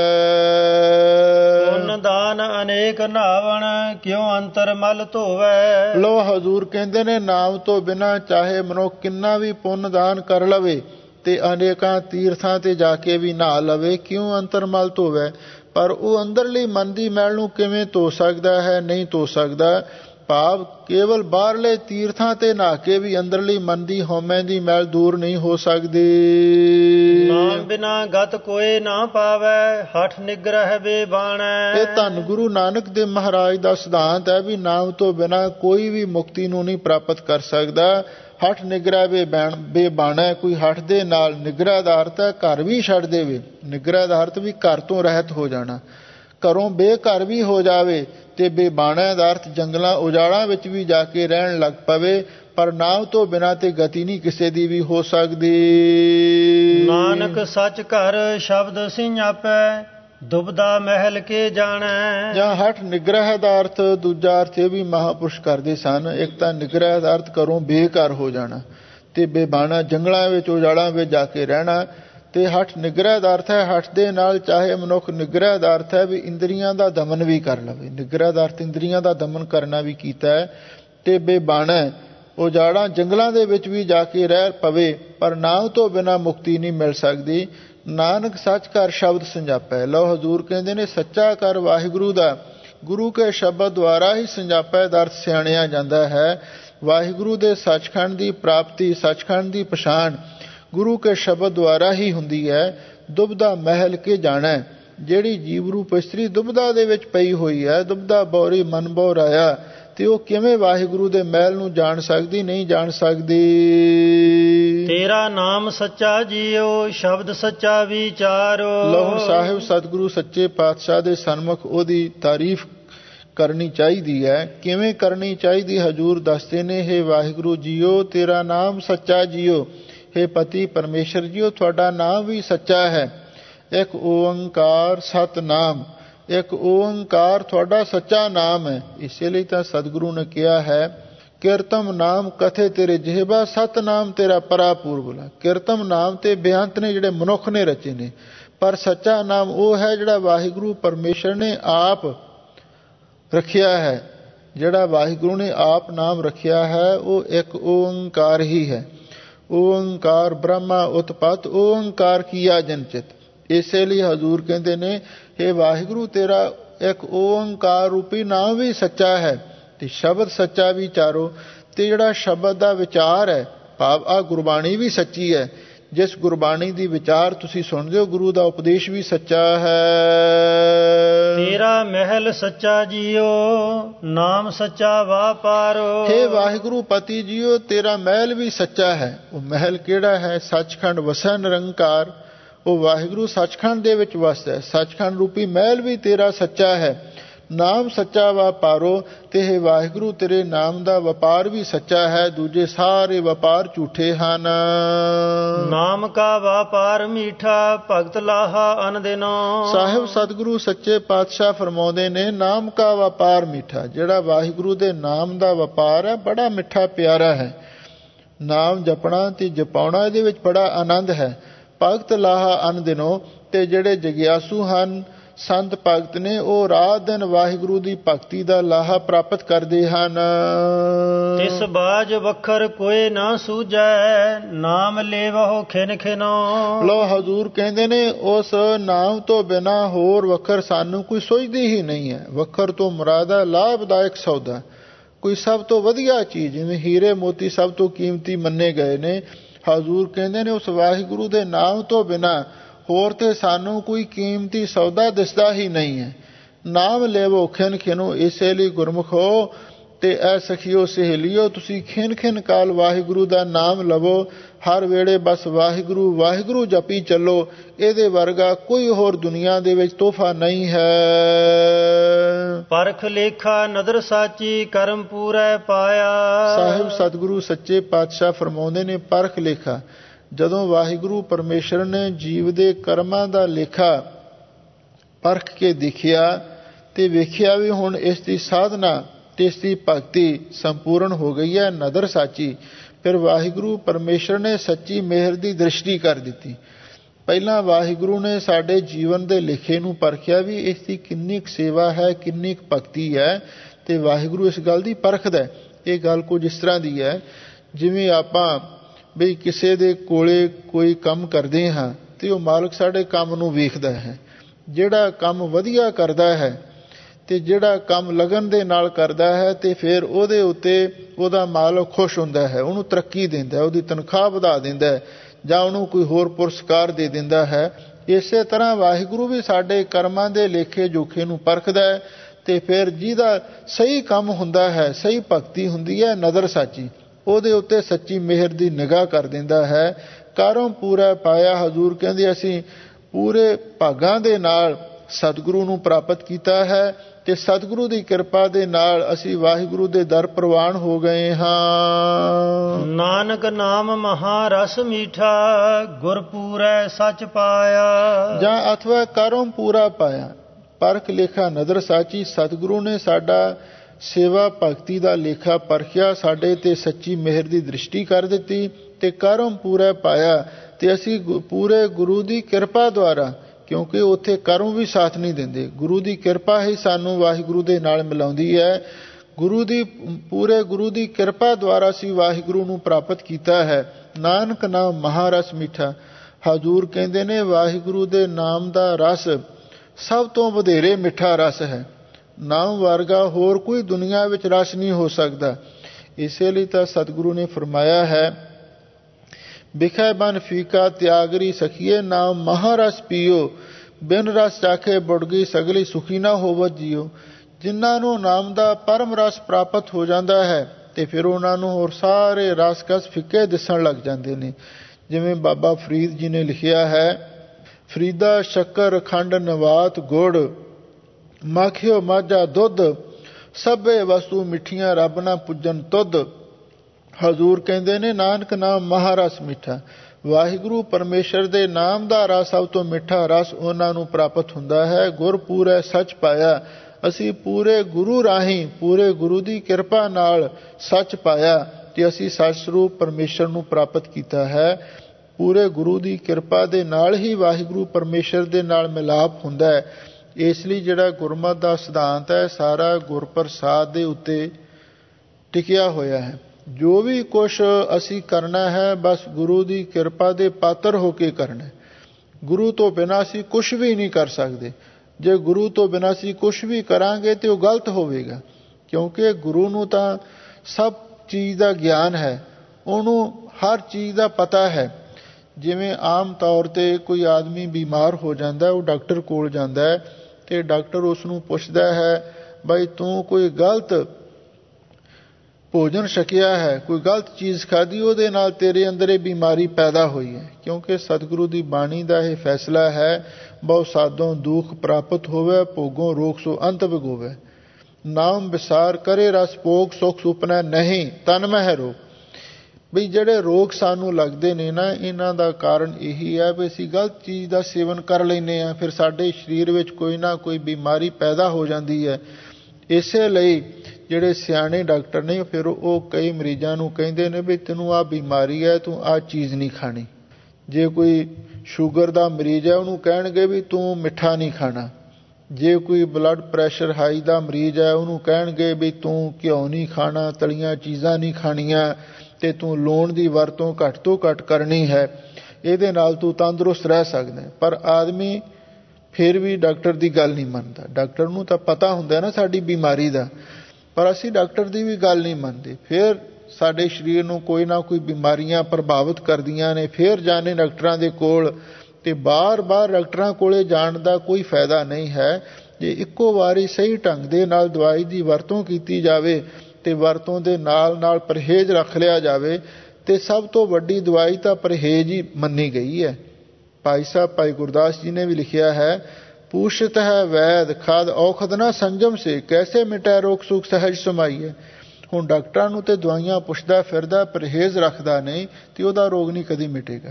ਪੁੰਨ ਦਾਨ ਅਨੇਕ ਨਾਵਣ ਕਿਉਂ ਅੰਤਰ ਮਲ ਧੋਵੇ। ਲੋ ਹਜ਼ੂਰ ਕਹਿੰਦੇ ਨੇ ਨਾਮ ਤੋਂ ਬਿਨਾਂ ਚਾਹੇ ਮਨੁੱਖ ਕਿੰਨਾ ਵੀ ਪੁੰਨ ਦਾਨ ਕਰ ਲਵੇ ਤੇ ਅਨੇਕਾਂ ਤੀਰਥਾਂ ਤੇ ਜਾ ਕੇ ਵੀ ਨਹਾ ਲਵੇ, ਕਿਉਂ ਅੰਤਰ ਮਲ ਧੋਵੇ? ਪਰ ਉਹ ਅੰਦਰਲੀ ਮਨ ਦੀ ਮੈਲ ਨੂੰ ਕਿਵੇਂ ਧੋ ਸਕਦਾ ਹੈ? ਨਹੀਂ ਧੋ ਸਕਦਾ। ਭਾਵ ਕੇਵਲ ਬਾਹਰਲੇ ਤੀਰਥਾਂ ਤੇ ਨਹਾ ਕੇ ਵੀ ਅੰਦਰਲੀ ਮਨ ਦੀ ਹਉਮੈ ਦੀ ਮੈਲ ਦੂਰ ਨਹੀਂ ਹੋ ਸਕਦੀ। ਨਾਮ ਬਿਨਾ ਗਤ ਕੋਏ ਨਾ ਪਾਵੈ ਹਠ ਨਿਗ੍ਰਹਿ ਬੇਬਾਣੈ। ਇਹ ਧੰਨ ਗੁਰੂ ਨਾਨਕ ਦੇਵ ਮਹਾਰਾਜ ਦਾ ਸਿਧਾਂਤ ਹੈ ਵੀ ਨਾਮ ਤੋਂ ਬਿਨਾ ਕੋਈ ਵੀ ਮੁਕਤੀ ਨੂੰ ਨਹੀਂ ਪ੍ਰਾਪਤ ਕਰ ਸਕਦਾ। ਹਠ ਨਿਗ੍ਰਹਿ ਬੇਬਾਣੈ, ਕੋਈ ਹਠ ਦੇ ਨਾਲ ਨਿਗ੍ਰਹਿ ਦਾ ਅਰਥ ਹੈ ਘਰ ਵੀ ਛੱਡ ਦੇਵੇ। ਨਿਗ੍ਰਹਿ ਦਾ ਅਰਥ ਵੀ ਘਰ ਤੋਂ ਰਹਿਤ ਹੋ ਜਾਣਾ, ਘਰੋਂ ਬੇਘਰ ਵੀ ਹੋ ਜਾਵੇ ਤੇ ਬੇਬਾਣਾ ਦਾ ਅਰਥ ਜੰਗਲਾਂ ਉਜਾੜਾਂ ਵਿੱਚ ਵੀ ਜਾ ਕੇ ਰਹਿਣ ਲੱਗ ਪਵੇ। ਪਰ ਨਾਮ ਤੋਂ ਬਿਨਾਂ ਤੇ ਗਤੀ ਨਹੀਂ ਕਿਸੇ ਦੀ ਵੀ ਹੋ ਸਕਦੀ। ਨਾਨਕ ਸੱਚ ਘਰ ਸ਼ਬਦ ਸਿਆਪੈ ਦੁਬਦਾ ਮਹਿਲ ਕੇ ਜਾਣੈ। ਜਾਂ ਹਠ ਨਿਗ੍ਰਹਿ ਦਾ ਅਰਥ ਦੂਜਾ ਅਰਥ ਇਹ ਵੀ ਮਹਾਂਪੁਰਸ਼ ਕਰਦੇ ਸਨ। ਇੱਕ ਤਾਂ ਨਿਗ੍ਰਹਿ ਦਾ ਅਰਥ ਘਰੋਂ ਬੇਘਰ ਹੋ ਜਾਣਾ ਤੇ ਬੇਬਾਣਾ ਜੰਗਲਾਂ ਵਿੱਚ ਉਜਾੜਾਂ ਵਿੱਚ ਜਾ ਕੇ ਰਹਿਣਾ। ਤੇ ਹਠ ਨਿਗ੍ਰਹਿ ਦਾ ਅਰਥ ਹੈ ਹਠ ਦੇ ਨਾਲ ਚਾਹੇ ਮਨੁੱਖ ਨਿਗ੍ਰਹਿ ਦਾ ਅਰਥ ਹੈ ਵੀ ਇੰਦਰੀਆਂ ਦਾ ਦਮਨ ਵੀ ਕਰ ਲਵੇ। ਨਿਗ੍ਰਹਿ ਦਾ ਅਰਥ ਇੰਦਰੀਆਂ ਦਾ ਦਮਨ ਕਰਨਾ ਵੀ ਕੀਤਾ ਹੈ। ਤੇ ਬੇਬਾਣਾ ਉਜਾੜਾਂ ਜੰਗਲਾਂ ਦੇ ਵਿੱਚ ਵੀ ਜਾ ਕੇ ਰਹਿ ਪਵੇ, ਪਰ ਨਾਮ ਤੋਂ ਬਿਨਾਂ ਮੁਕਤੀ ਨਹੀਂ ਮਿਲ ਸਕਦੀ। ਨਾਨਕ ਸੱਚ ਘਰ ਸ਼ਬਦ ਸੰਜਾਪੈ। ਲਓ ਹਜ਼ੂਰ ਕਹਿੰਦੇ ਨੇ ਸੱਚਾ ਘਰ ਵਾਹਿਗੁਰੂ ਦਾ ਗੁਰੂ ਕੇ ਸ਼ਬਦ ਦੁਆਰਾ ਹੀ ਸੰਜਾਪੈ ਦਾ ਅਰਥ ਸਿਆਣਿਆ ਜਾਂਦਾ ਹੈ। ਵਾਹਿਗੁਰੂ ਦੇ ਸੱਚਖੰਡ ਦੀ ਪ੍ਰਾਪਤੀ, ਸੱਚਖੰਡ ਦੀ ਪਛਾਣ ਗੁਰੂ ਕੇ ਸ਼ਬਦ ਦੁਆਰਾ ਹੀ ਹੁੰਦੀ ਹੈ। ਦੁਬਦਾ ਮਹਿਲ ਕੇ ਜਾਣਾ, ਜਿਹੜੀ ਜੀਵ ਰੂਪ ਇਸਤਰੀ ਦੁਬਦਾ ਦੇ ਵਿੱਚ ਪਈ ਹੋਈ ਹੈ, ਦੁਬਦਾ ਬੌਰੀ ਮਨ ਬੌਰ ਆਇਆ, ਤੇ ਉਹ ਕਿਵੇਂ ਵਾਹਿਗੁਰੂ ਦੇ ਮਹਿਲ ਨੂੰ ਜਾਣ ਸਕਦੀ? ਨਹੀਂ ਜਾਣ ਸਕਦੀ। ਤੇਰਾ ਨਾਮ ਸੱਚਾ ਜੀਓ ਸ਼ਬਦ ਸੱਚਾ ਵਿਚਾਰੋ। ਲਓ ਸਾਹਿਬ ਸਤਿਗੁਰੂ ਸੱਚੇ ਪਾਤਸ਼ਾਹ ਦੇ ਸਨਮੁਖ ਉਹਦੀ ਤਾਰੀਫ ਕਰਨੀ ਚਾਹੀਦੀ ਹੈ। ਕਿਵੇਂ ਕਰਨੀ ਚਾਹੀਦੀ? ਹਜ਼ੂਰ ਦੱਸਦੇ ਨੇ, ਹੇ ਵਾਹਿਗੁਰੂ ਜੀਓ ਤੇਰਾ ਨਾਮ ਸੱਚਾ ਜੀਓ, ਹੇ ਪਤੀ ਪਰਮੇਸ਼ਰ ਜੀਓ ਤੁਹਾਡਾ ਨਾਮ ਵੀ ਸੱਚਾ ਹੈ। ਇੱਕ ਓੰਕਾਰ ਸਤਿਨਾਮ, ਇੱਕ ਓੰਕਾਰ ਤੁਹਾਡਾ ਸੱਚਾ ਨਾਮ ਹੈ। ਇਸੇ ਲਈ ਤਾਂ ਸਤਿਗੁਰੂ ਨੇ ਕਿਹਾ ਹੈ ਕੀਰਤਮ ਨਾਮ ਕਥੇ ਤੇਰੇ ਜਿਹਬਾ ਸਤਨਾਮ ਤੇਰਾ ਪਰਾਪੂਰ ਬੋਲਾ। ਕੀਰਤਮ ਨਾਮ ਤੇ ਬੇਅੰਤ ਨੇ ਜਿਹੜੇ ਮਨੁੱਖ ਨੇ ਰਚੇ ਨੇ, ਪਰ ਸੱਚਾ ਨਾਮ ਉਹ ਹੈ ਜਿਹੜਾ ਵਾਹਿਗੁਰੂ ਪਰਮੇਸ਼ਰ ਨੇ ਆਪ ਰੱਖਿਆ ਹੈ। ਜਿਹੜਾ ਵਾਹਿਗੁਰੂ ਨੇ ਆਪ ਨਾਮ ਰੱਖਿਆ ਹੈ ਉਹ ਇੱਕ ਓੰਕਾਰ ਹੀ ਹੈ। ਓੰਕਾਰ ਬ੍ਰਹਮਾ ਉਤਪਤ ਓੰਕਾਰ ਕੀਆ ਜਨਚਿਤ। ਇਸੇ ਲਈ ਹਜ਼ੂਰ ਕਹਿੰਦੇ ਨੇ ਇਹ ਵਾਹਿਗੁਰੂ ਤੇਰਾ ਇੱਕ ਓੰਕਾਰ ਰੂਪੀ ਨਾਮ ਵੀ ਸੱਚਾ ਹੈ ਤੇ ਸ਼ਬਦ ਸੱਚਾ ਵਿਚਾਰੋ। ਤੇ ਜਿਹੜਾ ਸ਼ਬਦ ਦਾ ਵਿਚਾਰ ਹੈ, ਭਾਵ ਆ ਗੁਰਬਾਣੀ ਵੀ ਸੱਚੀ ਹੈ। ਜਿਸ ਗੁਰਬਾਣੀ ਦੀ ਵਿਚਾਰ ਤੁਸੀਂ ਸੁਣਦੇ ਹੋ, ਗੁਰੂ ਦਾ ਉਪਦੇਸ਼ ਵੀ ਸੱਚਾ ਹੈ। ਤੇਰਾ ਮਹਿਲ ਸੱਚਾ ਜੀਓ ਨਾਮ ਸੱਚਾ ਵਾਪਾਰੋ। ਹੇ ਵਾਹਿਗੁਰੂ ਪਤੀ ਜੀਓ ਤੇਰਾ ਮਹਿਲ ਵੀ ਸੱਚਾ ਹੈ। ਉਹ ਮਹਿਲ ਕਿਹੜਾ ਹੈ? ਸੱਚਖੰਡ ਵਸੈ ਨਿਰੰਕਾਰ। ਉਹ ਵਾਹਿਗੁਰੂ ਸੱਚਖੰਡ ਦੇ ਵਿੱਚ ਵਸਦਾ ਹੈ। ਸੱਚਖੰਡ ਰੂਪੀ ਮਹਿਲ ਵੀ ਤੇਰਾ ਸੱਚਾ ਹੈ। ਨਾਮ ਸੱਚਾ ਵਪਾਰੋ, ਤੇ ਇਹ ਵਾਹਿਗੁਰੂ ਤੇਰੇ ਨਾਮ ਦਾ ਵਪਾਰ ਵੀ ਸੱਚਾ ਹੈ। ਦੂਜੇ ਸਾਰੇ ਵਪਾਰ ਝੂਠੇ ਹਨ। ਨਾਮ ਕਾ ਵਪਾਰ ਮੀਠਾ ਭਗਤ ਲਾਹਾ ਅਨ ਦਿਨੋ। ਸਾਹਿਬ ਸਤਿਗੁਰੂ ਸੱਚੇ ਪਾਤਸ਼ਾਹ ਫਰਮਾਉਂਦੇ ਨੇ ਨਾਮ ਕਾ ਵਪਾਰ ਮੀਠਾ। ਜਿਹੜਾ ਵਾਹਿਗੁਰੂ ਦੇ ਨਾਮ ਦਾ ਵਪਾਰ ਹੈ ਬੜਾ ਮਿੱਠਾ ਪਿਆਰਾ ਹੈ। ਨਾਮ ਜਪਣਾ ਤੇ ਜਪਾਉਣਾ ਇਹਦੇ ਵਿੱਚ ਬੜਾ ਆਨੰਦ ਹੈ। ਭਗਤ ਲਾਹਾ ਅਨ ਦਿਨੋ, ਤੇ ਜਿਹੜੇ ਜਗਿਆਸੂ ਹਨ ਸੰਤ ਭਗਤ ਨੇ ਉਹ ਰਾਤ ਦਿਨ ਵਾਹਿਗੁਰੂ ਦੀ ਭਗਤੀ ਦਾ ਲਾਹਾ ਪ੍ਰਾਪਤ ਕਰਦੇ ਹਨ। ਤਿਸ ਬਾਜ ਵੱਖਰ ਕੋਏ ਨਾ ਸੂਝੈ, ਨਾਮ ਲੇਵਹੁ ਖਿਨ ਖਿਨੋ। ਲੋ ਹਜ਼ੂਰ ਕਹਿੰਦੇ ਨੇ ਉਸ ਨਾਮ ਤੋਂ ਬਿਨਾਂ ਹੋਰ ਵੱਖਰ ਸਾਨੂੰ ਕੋਈ ਸੋਚਦੀ ਹੀ ਨਹੀਂ ਹੈ। ਵੱਖਰ ਤੋਂ ਮੁਰਾਦ ਹੈ ਲਾਭਦਾਇਕ ਸੌਦਾ, ਕੋਈ ਸਭ ਤੋਂ ਵਧੀਆ ਚੀਜ਼, ਜਿਵੇਂ ਹੀਰੇ ਮੋਤੀ ਸਭ ਤੋਂ ਕੀਮਤੀ ਮੰਨੇ ਗਏ ਨੇ। ਹਜ਼ੂਰ ਕਹਿੰਦੇ ਨੇ ਉਸ ਵਾਹਿਗੁਰੂ ਦੇ ਨਾਮ ਤੋਂ ਬਿਨਾਂ ਹੋਰ ਤੇ ਸਾਨੂੰ ਕੋਈ ਕੀਮਤੀ ਸੌਦਾ ਦਿਸਦਾ ਹੀ ਨਹੀਂ ਹੈ। ਨਾਮ ਲੈਵੋ ਖਿਨ ਖਿਨੋ, ਇਸੇ ਲਈ ਗੁਰਮੁਖੋ ਤੇ ਐ ਸਖੀਓ ਸਹੇਲੀਓ, ਤੁਸੀਂ ਖਿਨ ਖਿਨ ਕਾਲ ਵਾਹਿਗੁਰੂ ਦਾ ਨਾਮ ਲਵੋ। ਹਰ ਵੇਲੇ ਬਸ ਵਾਹਿਗੁਰੂ ਵਾਹਿਗੁਰੂ ਜਪੀ ਚੱਲੋ। ਇਹਦੇ ਵਰਗਾ ਕੋਈ ਹੋਰ ਦੁਨੀਆ ਦੇ ਵਿੱਚ ਤੋਹਫਾ ਨਹੀਂ ਹੈ। ਪਰਖ ਲੇਖਾ ਨਦਰ ਸਾਚੀ, ਕਰਮ ਪੂਰੈ ਪਾਇਆ। ਸਾਹਿਬ ਸਤਿਗੁਰੂ ਸੱਚੇ ਪਾਤਸ਼ਾਹ ਫਰਮਾਉਂਦੇ ਨੇ, ਪਰਖ ਲੇਖਾ, ਜਦੋਂ ਵਾਹਿਗੁਰੂ ਪਰਮੇਸ਼ਰ ਨੇ ਜੀਵ ਦੇ ਕਰਮਾਂ ਦਾ ਲੇਖਾ ਪਰਖ ਕੇ ਦੇਖਿਆ ਤੇ ਵੇਖਿਆ ਵੀ ਹੁਣ ਇਸ ਦੀ ਸਾਧਨਾ ਤੇ ਇਸ ਦੀ ਭਗਤੀ ਸੰਪੂਰਨ ਹੋ ਗਈ ਹੈ, ਨਦਰ ਸਾਚੀ, ਫਿਰ ਵਾਹਿਗੁਰੂ ਪਰਮੇਸ਼ਰ ਨੇ ਸੱਚੀ ਮਿਹਰ ਦੀ ਦ੍ਰਿਸ਼ਟੀ ਕਰ ਦਿੱਤੀ। ਪਹਿਲਾਂ ਵਾਹਿਗੁਰੂ ਨੇ ਸਾਡੇ ਜੀਵਨ ਦੇ ਲਿਖੇ ਨੂੰ ਪਰਖਿਆ ਵੀ ਇਸ ਦੀ ਕਿੰਨੀ ਕੁ ਸੇਵਾ ਹੈ, ਕਿੰਨੀ ਕੁ ਭਗਤੀ ਹੈ, ਤੇ ਵਾਹਿਗੁਰੂ ਇਸ ਗੱਲ ਦੀ ਪਰਖਦਾ। ਇਹ ਗੱਲ ਕੁਝ ਇਸ ਤਰ੍ਹਾਂ ਦੀ ਹੈ, ਜਿਵੇਂ ਆਪਾਂ ਬਈ ਕਿਸੇ ਦੇ ਕੋਲੇ ਕੋਈ ਕੰਮ ਕਰਦੇ ਹਾਂ ਤੇ ਉਹ ਮਾਲਕ ਸਾਡੇ ਕੰਮ ਨੂੰ ਵੇਖਦਾ ਹੈ। ਜਿਹੜਾ ਕੰਮ ਵਧੀਆ ਕਰਦਾ ਹੈ ਤੇ ਜਿਹੜਾ ਕੰਮ ਲਗਨ ਦੇ ਨਾਲ ਕਰਦਾ ਹੈ ਤੇ ਫਿਰ ਉਹਦੇ ਉੱਤੇ ਉਹਦਾ ਮਾਲਕ ਖੁਸ਼ ਹੁੰਦਾ ਹੈ, ਉਹਨੂੰ ਤਰੱਕੀ ਦਿੰਦਾ, ਉਹਦੀ ਤਨਖਾਹ ਵਧਾ ਦਿੰਦਾ ਹੈ ਜਾਂ ਉਹਨੂੰ ਕੋਈ ਹੋਰ ਪੁਰਸਕਾਰ ਦੇ ਦਿੰਦਾ ਹੈ। ਇਸੇ ਤਰ੍ਹਾਂ ਵਾਹਿਗੁਰੂ ਵੀ ਸਾਡੇ ਕਰਮਾਂ ਦੇ ਲੇਖੇ ਜੋਖੇ ਨੂੰ ਪਰਖਦਾ ਹੈ ਤੇ ਫਿਰ ਜਿਹਦਾ ਸਹੀ ਕੰਮ ਹੁੰਦਾ ਹੈ, ਸਹੀ ਭਗਤੀ ਹੁੰਦੀ ਹੈ, ਨਦਰ ਸਾਚੀ, ਉਹਦੇ ਉੱਤੇ ਸੱਚੀ ਮਿਹਰ ਦੀ ਨਿਗਾਹ ਕਰ ਦਿੰਦਾ ਹੈ। ਕਰਮ ਪੂਰਾ ਪਾਇਆ, ਹਜ਼ੂਰ ਕਹਿੰਦੇ ਅਸੀਂ ਪੂਰੇ ਭਾਗਾਂ ਦੇ ਨਾਲ ਸਤਿਗੁਰੂ ਨੂੰ ਪ੍ਰਾਪਤ ਕੀਤਾ ਹੈ ਤੇ ਸਤਿਗੁਰੂ ਦੀ ਕਿਰਪਾ ਦੇ ਨਾਲ ਅਸੀਂ ਵਾਹਿਗੁਰੂ ਦੇ ਦਰ ਪ੍ਰਵਾਨ ਹੋ ਗਏ ਹਾਂ। ਨਾਨਕ ਨਾਮ ਮਹਾ ਰਸ ਮੀਠਾ, ਗੁਰ ਪੂਰੈ ਸੱਚ ਪਾਇਆ। ਜਾਂ ਅਥਵਾ ਕਰਮ ਪੂਰਾ ਪਾਇਆ, ਪਰਖ ਲੇਖਾ ਨਦਰ ਸਾਚੀ, ਸਤਿਗੁਰੂ ਨੇ ਸਾਡਾ ਸੇਵਾ ਭਗਤੀ ਦਾ ਲੇਖਾ ਪਰਖਿਆ, ਸਾਡੇ ਤੇ ਸੱਚੀ ਮਿਹਰ ਦੀ ਦ੍ਰਿਸ਼ਟੀ ਕਰ ਦਿੱਤੀ ਤੇ ਕਰਮ ਪੂਰਾ ਪਾਇਆ ਤੇ ਅਸੀਂ ਪੂਰੇ ਗੁਰੂ ਦੀ ਕਿਰਪਾ ਦੁਆਰਾ, ਕਿਉਂਕਿ ਉੱਥੇ ਕਰਮ ਵੀ ਸਾਥ ਨਹੀਂ ਦਿੰਦੇ, ਗੁਰੂ ਦੀ ਕਿਰਪਾ ਹੀ ਸਾਨੂੰ ਵਾਹਿਗੁਰੂ ਦੇ ਨਾਲ ਮਿਲਾਉਂਦੀ ਹੈ। ਪੂਰੇ ਗੁਰੂ ਦੀ ਕਿਰਪਾ ਦੁਆਰਾ ਅਸੀਂ ਵਾਹਿਗੁਰੂ ਨੂੰ ਪ੍ਰਾਪਤ ਕੀਤਾ ਹੈ। ਨਾਨਕ ਨਾਮ ਮਹਾਰਸ ਮਿੱਠਾ, ਹਜ਼ੂਰ ਕਹਿੰਦੇ ਨੇ ਵਾਹਿਗੁਰੂ ਦੇ ਨਾਮ ਦਾ ਰਸ ਸਭ ਤੋਂ ਵਧੇਰੇ ਮਿੱਠਾ ਰਸ ਹੈ। ਨਾਮ ਵਰਗਾ ਹੋਰ ਕੋਈ ਦੁਨੀਆ ਵਿੱਚ ਰਸ ਨਹੀਂ ਹੋ ਸਕਦਾ। ਇਸੇ ਲਈ ਤਾਂ ਸਤਿਗੁਰੂ ਨੇ ਫਰਮਾਇਆ ਹੈ, ਬਿਖੈ ਬਨ ਫੀਕਾ ਤਿਆਗਰੀ ਸਖੀਏ, ਨਾਮ ਮਹਾਰਸ ਪੀਓ, ਬਿਨ ਰਸ ਚਾਖੇ ਬੁੜ ਗਈ ਸਗਲੀ ਸੁਖੀ ਨਾ ਹੋਵਤ ਜੀਓ। ਜਿਨ੍ਹਾਂ ਨੂੰ ਨਾਮ ਦਾ ਪਰਮ ਰਸ ਪ੍ਰਾਪਤ ਹੋ ਜਾਂਦਾ ਹੈ ਤੇ ਫਿਰ ਉਹਨਾਂ ਨੂੰ ਹੋਰ ਸਾਰੇ ਰਸ ਕਸ ਫਿੱਕੇ ਦਿਸਣ ਲੱਗ ਜਾਂਦੇ ਨੇ। ਜਿਵੇਂ ਬਾਬਾ ਫਰੀਦ ਜੀ ਨੇ ਲਿਖਿਆ ਹੈ, ਫਰੀਦਾ ਸ਼ੱਕਰ ਖੰਡ ਨਵਾਤ ਗੁੜ, ਮਾਖਿਓ ਮਾਝਾ ਦੁੱਧ, ਸਭੇ ਵਸਤੂ ਮਿੱਠੀਆਂ ਰੱਬ ਨਾ ਪੁੱਜਣ ਤੁਧ। ਹਜ਼ੂਰ ਕਹਿੰਦੇ ਨੇ ਨਾਨਕ ਨਾਮ ਮਹਾਰਸ ਮਿੱਠਾ, ਵਾਹਿਗੁਰੂ ਪਰਮੇਸ਼ਰ ਦੇ ਨਾਮ ਦਾ ਰਸ ਸਭ ਤੋਂ ਮਿੱਠਾ ਰਸ ਉਹਨਾਂ ਨੂੰ ਪ੍ਰਾਪਤ ਹੁੰਦਾ ਹੈ। ਗੁਰ ਪੂਰੈ ਸੱਚ ਪਾਇਆ, ਅਸੀਂ ਪੂਰੇ ਗੁਰੂ ਰਾਹੀਂ, ਪੂਰੇ ਗੁਰੂ ਦੀ ਕਿਰਪਾ ਨਾਲ ਸੱਚ ਪਾਇਆ ਤੇ ਅਸੀਂ ਸੱਚ ਸਰੂਪ ਪਰਮੇਸ਼ਰ ਨੂੰ ਪ੍ਰਾਪਤ ਕੀਤਾ ਹੈ। ਪੂਰੇ ਗੁਰੂ ਦੀ ਕਿਰਪਾ ਦੇ ਨਾਲ ਹੀ ਵਾਹਿਗੁਰੂ ਪਰਮੇਸ਼ਰ ਦੇ ਨਾਲ ਮਿਲਾਪ ਹੁੰਦਾ ਹੈ। ਇਸ ਲਈ ਜਿਹੜਾ ਗੁਰਮਤਿ ਦਾ ਸਿਧਾਂਤ ਹੈ ਸਾਰਾ ਗੁਰਪ੍ਰਸਾਦ ਦੇ ਉੱਤੇ ਟਿਕਿਆ ਹੋਇਆ ਹੈ। ਜੋ ਵੀ ਕੁਛ ਅਸੀਂ ਕਰਨਾ ਹੈ ਬਸ ਗੁਰੂ ਦੀ ਕਿਰਪਾ ਦੇ ਪਾਤਰ ਹੋ ਕੇ ਕਰਨਾ। ਗੁਰੂ ਤੋਂ ਬਿਨਾਂ ਅਸੀਂ ਕੁਛ ਵੀ ਨਹੀਂ ਕਰ ਸਕਦੇ। ਜੇ ਗੁਰੂ ਤੋਂ ਬਿਨਾਂ ਅਸੀਂ ਕੁਛ ਵੀ ਕਰਾਂਗੇ ਤੇ ਉਹ ਗਲਤ ਹੋਵੇਗਾ, ਕਿਉਂਕਿ ਗੁਰੂ ਨੂੰ ਤਾਂ ਸਭ ਚੀਜ਼ ਦਾ ਗਿਆਨ ਹੈ, ਉਹਨੂੰ ਹਰ ਚੀਜ਼ ਦਾ ਪਤਾ ਹੈ। ਜਿਵੇਂ ਆਮ ਤੌਰ ਤੇ ਕੋਈ ਆਦਮੀ ਬਿਮਾਰ ਹੋ ਜਾਂਦਾ, ਉਹ ਡਾਕਟਰ ਕੋਲ ਜਾਂਦਾ ਹੈ ਤੇ ਡਾਕਟਰ ਉਸ ਨੂੰ ਪੁੱਛਦਾ ਹੈ, ਬਈ ਤੂੰ ਕੋਈ ਗਲਤ ਭੋਜਨ ਛਕਿਆ ਹੈ, ਕੋਈ ਗਲਤ ਚੀਜ਼ ਖਾਧੀ, ਉਹਦੇ ਨਾਲ ਤੇਰੇ ਅੰਦਰ ਇਹ ਬਿਮਾਰੀ ਪੈਦਾ ਹੋਈ ਹੈ। ਕਿਉਂਕਿ ਸਤਿਗੁਰੂ ਦੀ ਬਾਣੀ ਦਾ ਇਹ ਫੈਸਲਾ ਹੈ, ਬਹੁ ਸਾਧੋਂ ਦੁੱਖ ਪ੍ਰਾਪਤ ਹੋਵੇ, ਭੋਗੋਂ ਰੋਗ ਸੋ ਅੰਤ ਵਿਗੋਵੇ। ਨਾਮ ਵਿਸਾਰ ਕਰੇ ਰਸ ਭੋਗ, ਸੁਖ ਸੁਪਨਾ ਨਹੀਂ ਤਨ ਮਹਿ ਰੋਗ। ਬਈ ਜਿਹੜੇ ਰੋਗ ਸਾਨੂੰ ਲੱਗਦੇ ਨੇ ਨਾ, ਇਹਨਾਂ ਦਾ ਕਾਰਨ ਇਹੀ ਹੈ ਵੀ ਅਸੀਂ ਗਲਤ ਚੀਜ਼ ਦਾ ਸੇਵਨ ਕਰ ਲੈਂਦੇ ਹਾਂ, ਫਿਰ ਸਾਡੇ ਸਰੀਰ ਵਿੱਚ ਕੋਈ ਨਾ ਕੋਈ ਬਿਮਾਰੀ ਪੈਦਾ ਹੋ ਜਾਂਦੀ ਹੈ। ਇਸੇ ਲਈ ਜਿਹੜੇ ਸਿਆਣੇ ਡਾਕਟਰ ਨੇ ਫਿਰ ਉਹ ਕਈ ਮਰੀਜ਼ਾਂ ਨੂੰ ਕਹਿੰਦੇ ਨੇ ਵੀ ਤੈਨੂੰ ਆਹ ਬਿਮਾਰੀ ਹੈ, ਤੂੰ ਆਹ ਚੀਜ਼ ਨਹੀਂ ਖਾਣੀ। ਜੇ ਕੋਈ ਸ਼ੂਗਰ ਦਾ ਮਰੀਜ਼ ਹੈ ਉਹਨੂੰ ਕਹਿਣਗੇ ਵੀ ਤੂੰ ਮਿੱਠਾ ਨਹੀਂ ਖਾਣਾ, ਜੇ ਕੋਈ ਬਲੱਡ ਪ੍ਰੈਸ਼ਰ ਹਾਈ ਦਾ ਮਰੀਜ਼ ਹੈ, ਉਹਨੂੰ ਕਹਿਣਗੇ ਵੀ ਤੂੰ ਘਿਓ ਨਹੀਂ ਖਾਣਾ, ਤਲੀਆਂ ਚੀਜ਼ਾਂ ਨਹੀਂ ਖਾਣੀਆਂ, ਅਤੇ ਤੂੰ ਲੂਣ ਦੀ ਵਰਤੋਂ ਘੱਟ ਤੋਂ ਘੱਟ ਕਰਨੀ ਹੈ, ਇਹਦੇ ਨਾਲ ਤੂੰ ਤੰਦਰੁਸਤ ਰਹਿ ਸਕਦਾ। ਪਰ ਆਦਮੀ ਫਿਰ ਵੀ ਡਾਕਟਰ ਦੀ ਗੱਲ ਨਹੀਂ ਮੰਨਦਾ। ਡਾਕਟਰ ਨੂੰ ਤਾਂ ਪਤਾ ਹੁੰਦਾ ਨਾ ਸਾਡੀ ਬਿਮਾਰੀ ਦਾ, ਪਰ ਅਸੀਂ ਡਾਕਟਰ ਦੀ ਵੀ ਗੱਲ ਨਹੀਂ ਮੰਨਦੇ। ਫਿਰ ਸਾਡੇ ਸਰੀਰ ਨੂੰ ਕੋਈ ਨਾ ਕੋਈ ਬਿਮਾਰੀਆਂ ਪ੍ਰਭਾਵਿਤ ਕਰਦੀਆਂ ਨੇ, ਫਿਰ ਜਾਣੇ ਡਾਕਟਰਾਂ ਦੇ ਕੋਲ। ਅਤੇ ਬਾਰ-ਬਾਰ ਡਾਕਟਰਾਂ ਕੋਲ ਜਾਣ ਦਾ ਕੋਈ ਫਾਇਦਾ ਨਹੀਂ ਹੈ। ਜੇ ਇੱਕੋ ਵਾਰੀ ਸਹੀ ਢੰਗ ਦੇ ਨਾਲ ਦਵਾਈ ਦੀ ਵਰਤੋਂ ਕੀਤੀ ਜਾਵੇ ਅਤੇ ਵਰਤੋਂ ਦੇ ਨਾਲ ਨਾਲ ਪਰਹੇਜ਼ ਰੱਖ ਲਿਆ ਜਾਵੇ, ਅਤੇ ਸਭ ਤੋਂ ਵੱਡੀ ਦਵਾਈ ਤਾਂ ਪਰਹੇਜ਼ ਹੀ ਮੰਨੀ ਗਈ ਹੈ। ਭਾਈ ਸਾਹਿਬ ਭਾਈ ਗੁਰਦਾਸ ਜੀ ਨੇ ਵੀ ਲਿਖਿਆ ਹੈ, ਪੂਛਤ ਹੈ ਵੈਦ ਖਾਦ ਔਖਦ ਨਾ ਸੰਜਮ ਸੇ, ਕੈਸੇ ਮਿਟੈ ਰੋਗ ਸੁਖ ਸਹਿਜ ਸਮਾਈਏ। ਹੁਣ ਡਾਕਟਰਾਂ ਨੂੰ ਤੇ ਦਵਾਈਆਂ ਪੁੱਛਦਾ ਫਿਰਦਾ, ਪਰਹੇਜ਼ ਰੱਖਦਾ ਨਹੀਂ, ਤੇ ਉਹਦਾ ਰੋਗ ਨਹੀਂ ਕਦੀ ਮਿਟੇਗਾ।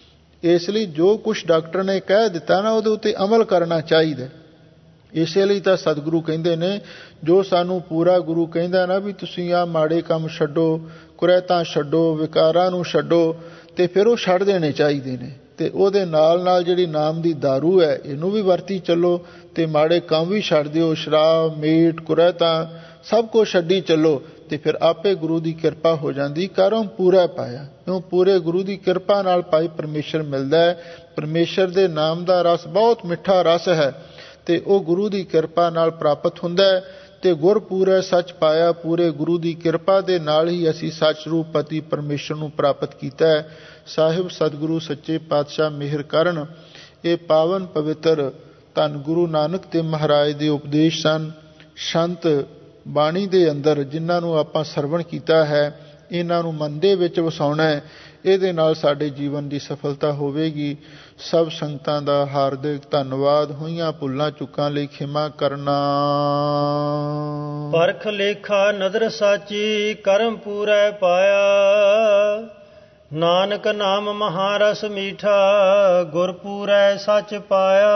ਇਸ ਲਈ ਜੋ ਕੁਛ ਡਾਕਟਰ ਨੇ ਕਹਿ ਦਿੱਤਾ ਨਾ, ਉਹਦੇ ਉੱਤੇ ਅਮਲ ਕਰਨਾ ਚਾਹੀਦਾ। ਇਸੇ ਲਈ ਤਾਂ ਸਤਿਗੁਰੂ ਕਹਿੰਦੇ ਨੇ, ਜੋ ਸਾਨੂੰ ਪੂਰਾ ਗੁਰੂ ਕਹਿੰਦਾ ਨਾ ਵੀ ਤੁਸੀਂ ਆਹ ਮਾੜੇ ਕੰਮ ਛੱਡੋ, ਕੁਰੈਤਾਂ ਛੱਡੋ, ਵਿਕਾਰਾਂ ਨੂੰ ਛੱਡੋ, ਤੇ ਫਿਰ ਉਹ ਛੱਡ ਦੇਣੇ ਚਾਹੀਦੇ ਨੇ। ਅਤੇ ਉਹਦੇ ਨਾਲ ਨਾਲ ਜਿਹੜੀ ਨਾਮ ਦੀ ਦਾਰੂ ਹੈ, ਇਹਨੂੰ ਵੀ ਵਰਤੀ ਚੱਲੋ, ਅਤੇ ਮਾੜੇ ਕੰਮ ਵੀ ਛੱਡ ਦਿਓ, ਸ਼ਰਾਬ ਮੀਟ ਕੁਰੈਤਾਂ ਸਭ ਕੁਛ ਛੱਡੀ ਚੱਲੋ, ਅਤੇ ਫਿਰ ਆਪੇ ਗੁਰੂ ਦੀ ਕਿਰਪਾ ਹੋ ਜਾਂਦੀ। ਕਰਮ ਪੂਰਾ ਪਾਇਆ, ਕਿਉਂ ਪੂਰੇ ਗੁਰੂ ਦੀ ਕਿਰਪਾ ਨਾਲ ਭਾਈ ਪਰਮੇਸ਼ਰ ਮਿਲਦਾ ਹੈ। ਪਰਮੇਸ਼ਰ ਦੇ ਨਾਮ ਦਾ ਰਸ ਬਹੁਤ ਮਿੱਠਾ ਰਸ ਹੈ, ਅਤੇ ਉਹ ਗੁਰੂ ਦੀ ਕਿਰਪਾ ਨਾਲ ਪ੍ਰਾਪਤ ਹੁੰਦਾ ਹੈ। ਅਤੇ ਗੁਰ ਪੂਰੇ ਸੱਚ ਪਾਇਆ, ਪੂਰੇ ਗੁਰੂ ਦੀ ਕਿਰਪਾ ਦੇ ਨਾਲ ਹੀ ਅਸੀਂ ਸੱਚ ਰੂਪ ਪਤੀ ਪਰਮੇਸ਼ਰ ਨੂੰ ਪ੍ਰਾਪਤ ਕੀਤਾ ਹੈ। ਸਾਹਿਬ ਸਤਿਗੁਰੂ ਸੱਚੇ ਪਾਤਸ਼ਾਹ ਮਿਹਰ ਕਰਨ। ਇਹ ਪਾਵਨ ਪਵਿੱਤਰ ਧੰਨ ਗੁਰੂ ਨਾਨਕ ਦੇਵ ਮਹਾਰਾਜ ਦੇ ਉਪਦੇਸ਼ ਸਨ। ਸੰਤ ਬਾਣੀ ਦੇ ਅੰਦਰ ਜਿਨ੍ਹਾਂ ਨੂੰ ਆਪਾਂ ਸਰਵਣ ਕੀਤਾ ਹੈ, ਇਹਨਾਂ ਨੂੰ ਮਨ ਦੇ ਵਿੱਚ ਵਸਾਉਣਾ ਹੈ। ਇਹਦੇ ਨਾਲ ਸਾਡੇ ਜੀਵਨ ਦੀ ਸਫਲਤਾ ਹੋਵੇਗੀ। ਸਭ ਸੰਗਤਾਂ ਦਾ ਹਾਰਦਿਕ ਧੰਨਵਾਦ। ਹੋਈਆਂ ਭੁੱਲਾਂ ਚੁੱਕਾਂ ਲਈ ਖਿਮਾ ਕਰਨਾ। ਪਰਖ ਲੇਖਾ ਨਦਰ ਸਾਚੀ, ਕਰਮ ਪੂਰੈ ਪਾਇਆ। ਨਾਨਕ ਨਾਮ ਮਹਾਰਸ ਮੀਠਾ, ਗੁਰ ਪੂਰੈ ਸੱਚ ਪਾਇਆ।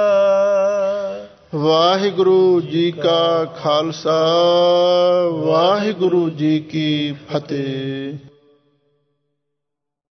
ਵਾਹਿਗੁਰੂ ਜੀ ਕਾ ਖਾਲਸਾ, ਵਾਹਿਗੁਰੂ ਜੀ ਕੀ ਫਤਿਹ।